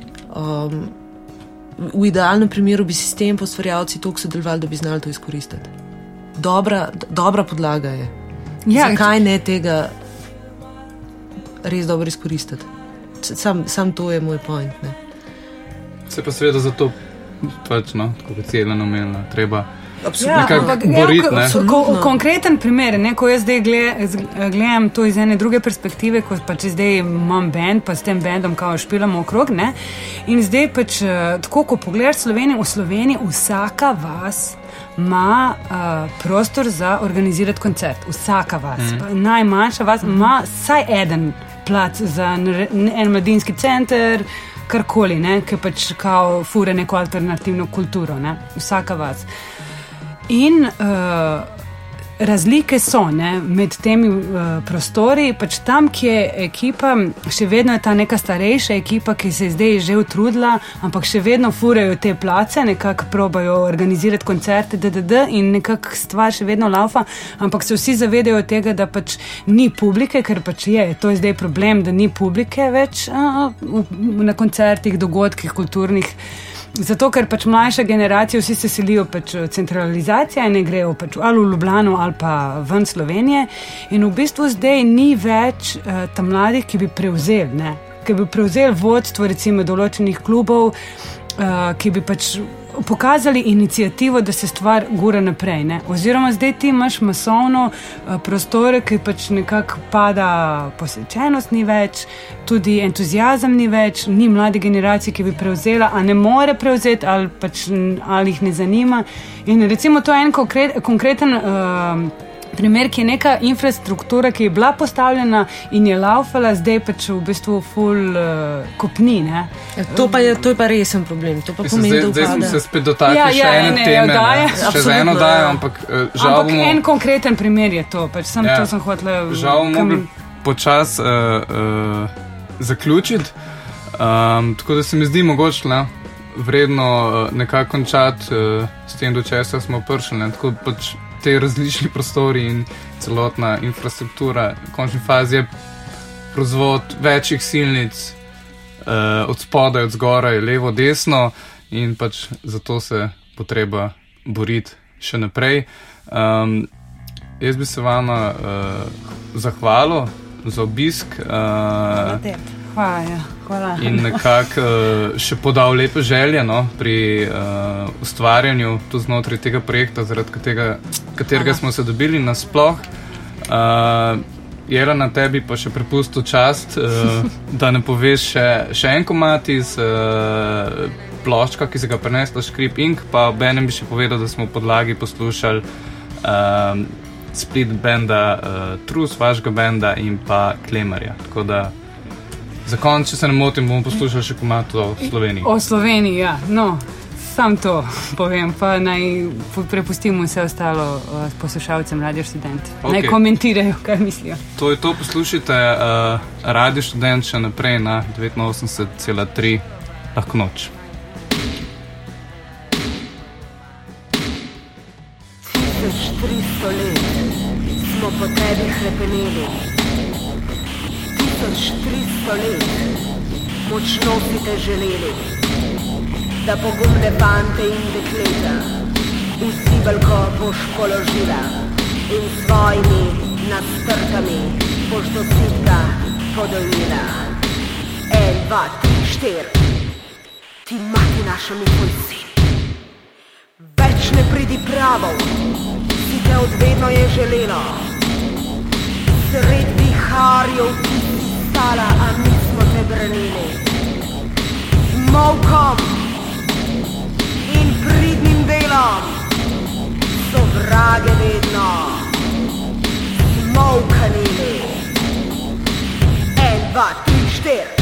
v idealnem primeru bi sistem postvarjalci toliko sodelovali, da bi znali to izkoristiti. Dobra podlaga je. Ja, zakaj ne tega res dobro izkoristiti? Sam to je moj point. Ne? Se pa seveda zato pač, tako ciljno omenila, treba nekako boriti. Konkreten primer, ko jaz zdaj gledam to iz ene druge perspektive, ko pač zdaj imam band, pa s tem bandom kao špilamo okrog, ne? In zdaj pač tako, ko pogledaš v Sloveniji vsaka vas ima prostor za organizirati koncert. Vsaka vas. Najmanjša vas ima vsaj eden plac za en mladinski center, karkoli, ki pač kao fure neko alternativno kulturo. Ne? Vsaka vas. In razlike so med temi prostori, pač tam, ki je ekipa, še vedno je ta neka starejša ekipa, ki se je zdaj že utrudila, ampak še vedno furejo te place, nekako probajo organizirati koncerte, in nekako stvar še vedno laufa, ampak se vsi zavedajo tega, da pač ni publike, ker pač to je zdaj problem, da ni publike več na koncertih, dogodkih, kulturnih. Zato, ker pač mlajša generacija, vsi se selijo pač centralizacija in ne grejo pač ali v Ljubljano ali pa ven Slovenije in v bistvu zdaj ni več tam mladih, ki bi prevzeli vodstvo recimo določenih klubov, ki bi pač pokazali inicijativo, da se stvar gura naprej. Ne? Oziroma zdaj ti imaš masovno prostore, ki pač nekako pada posvečenost ni več, tudi entuzijazem ni več, ni mlade generacije, ki bi prevzela, a ne more prevzeti ali jih ne zanima. In recimo to je en konkreten primer, ki je neka infrastruktura, ki je bila postavljena in je laufala, zdaj pač v bistvu full kopni. Ne? To je pa resen problem. To pa pomeni, zdaj smo se spet dotakli še ene teme. Še za eno dajo, ampak žal bomo... en konkreten primer je to. Pač to sem hotela... Žal bomo počas zaključiti. Tako da se mi zdi mogoče vredno nekako končati s tem, do česa smo prišli. Tako pač te različni prostori in celotna infrastruktura v končni fazi je proizvod večjih silnic od spodaj, od zgoraj, levo, desno in pač zato se bo treba boriti še naprej. Jaz bi se vama zahvalil za obisk. Hvala. In nekako še podal lepe želje pri ustvarjanju tu znotraj tega projekta, zaradi katerega smo se dobili nasploh. Jelena, tebi pa še prepustil čast, da ne poveš še en komad iz ploščka, ki se ga prenesla Škrip Ink, pa obenem bi še povedal, da smo v podlagi poslušali split benda Trus, vašega benda in pa Klemarja. Tako da za konec, če se ne motim, bomo poslušali še komad o Sloveniji. O Sloveniji, ja. No, sam to povem, pa naj prepustimo vse ostalo poslušalcem Radio Študent. Okay. Naj komentirajo, kaj mislijo. To je to, poslušajte Radio Študent še naprej na 89,3. Lahko noč. 1300 let smo po tebi hrepeneli. 1300 let močno si te želeli, da pogumne fante in dekleta v zibelko boš položila in svojimi nadstrkami boš do sitka podojila. 1, 2, 3, 4, ti mati naša mi tvoj sin. Več ne pridi pravo, si te odvedno je želela. Sred viharjev ti stala, a mi smo te branili. Z molkom in pridnim delom so vrage vedno smolkanili. 1, 2, 3, 4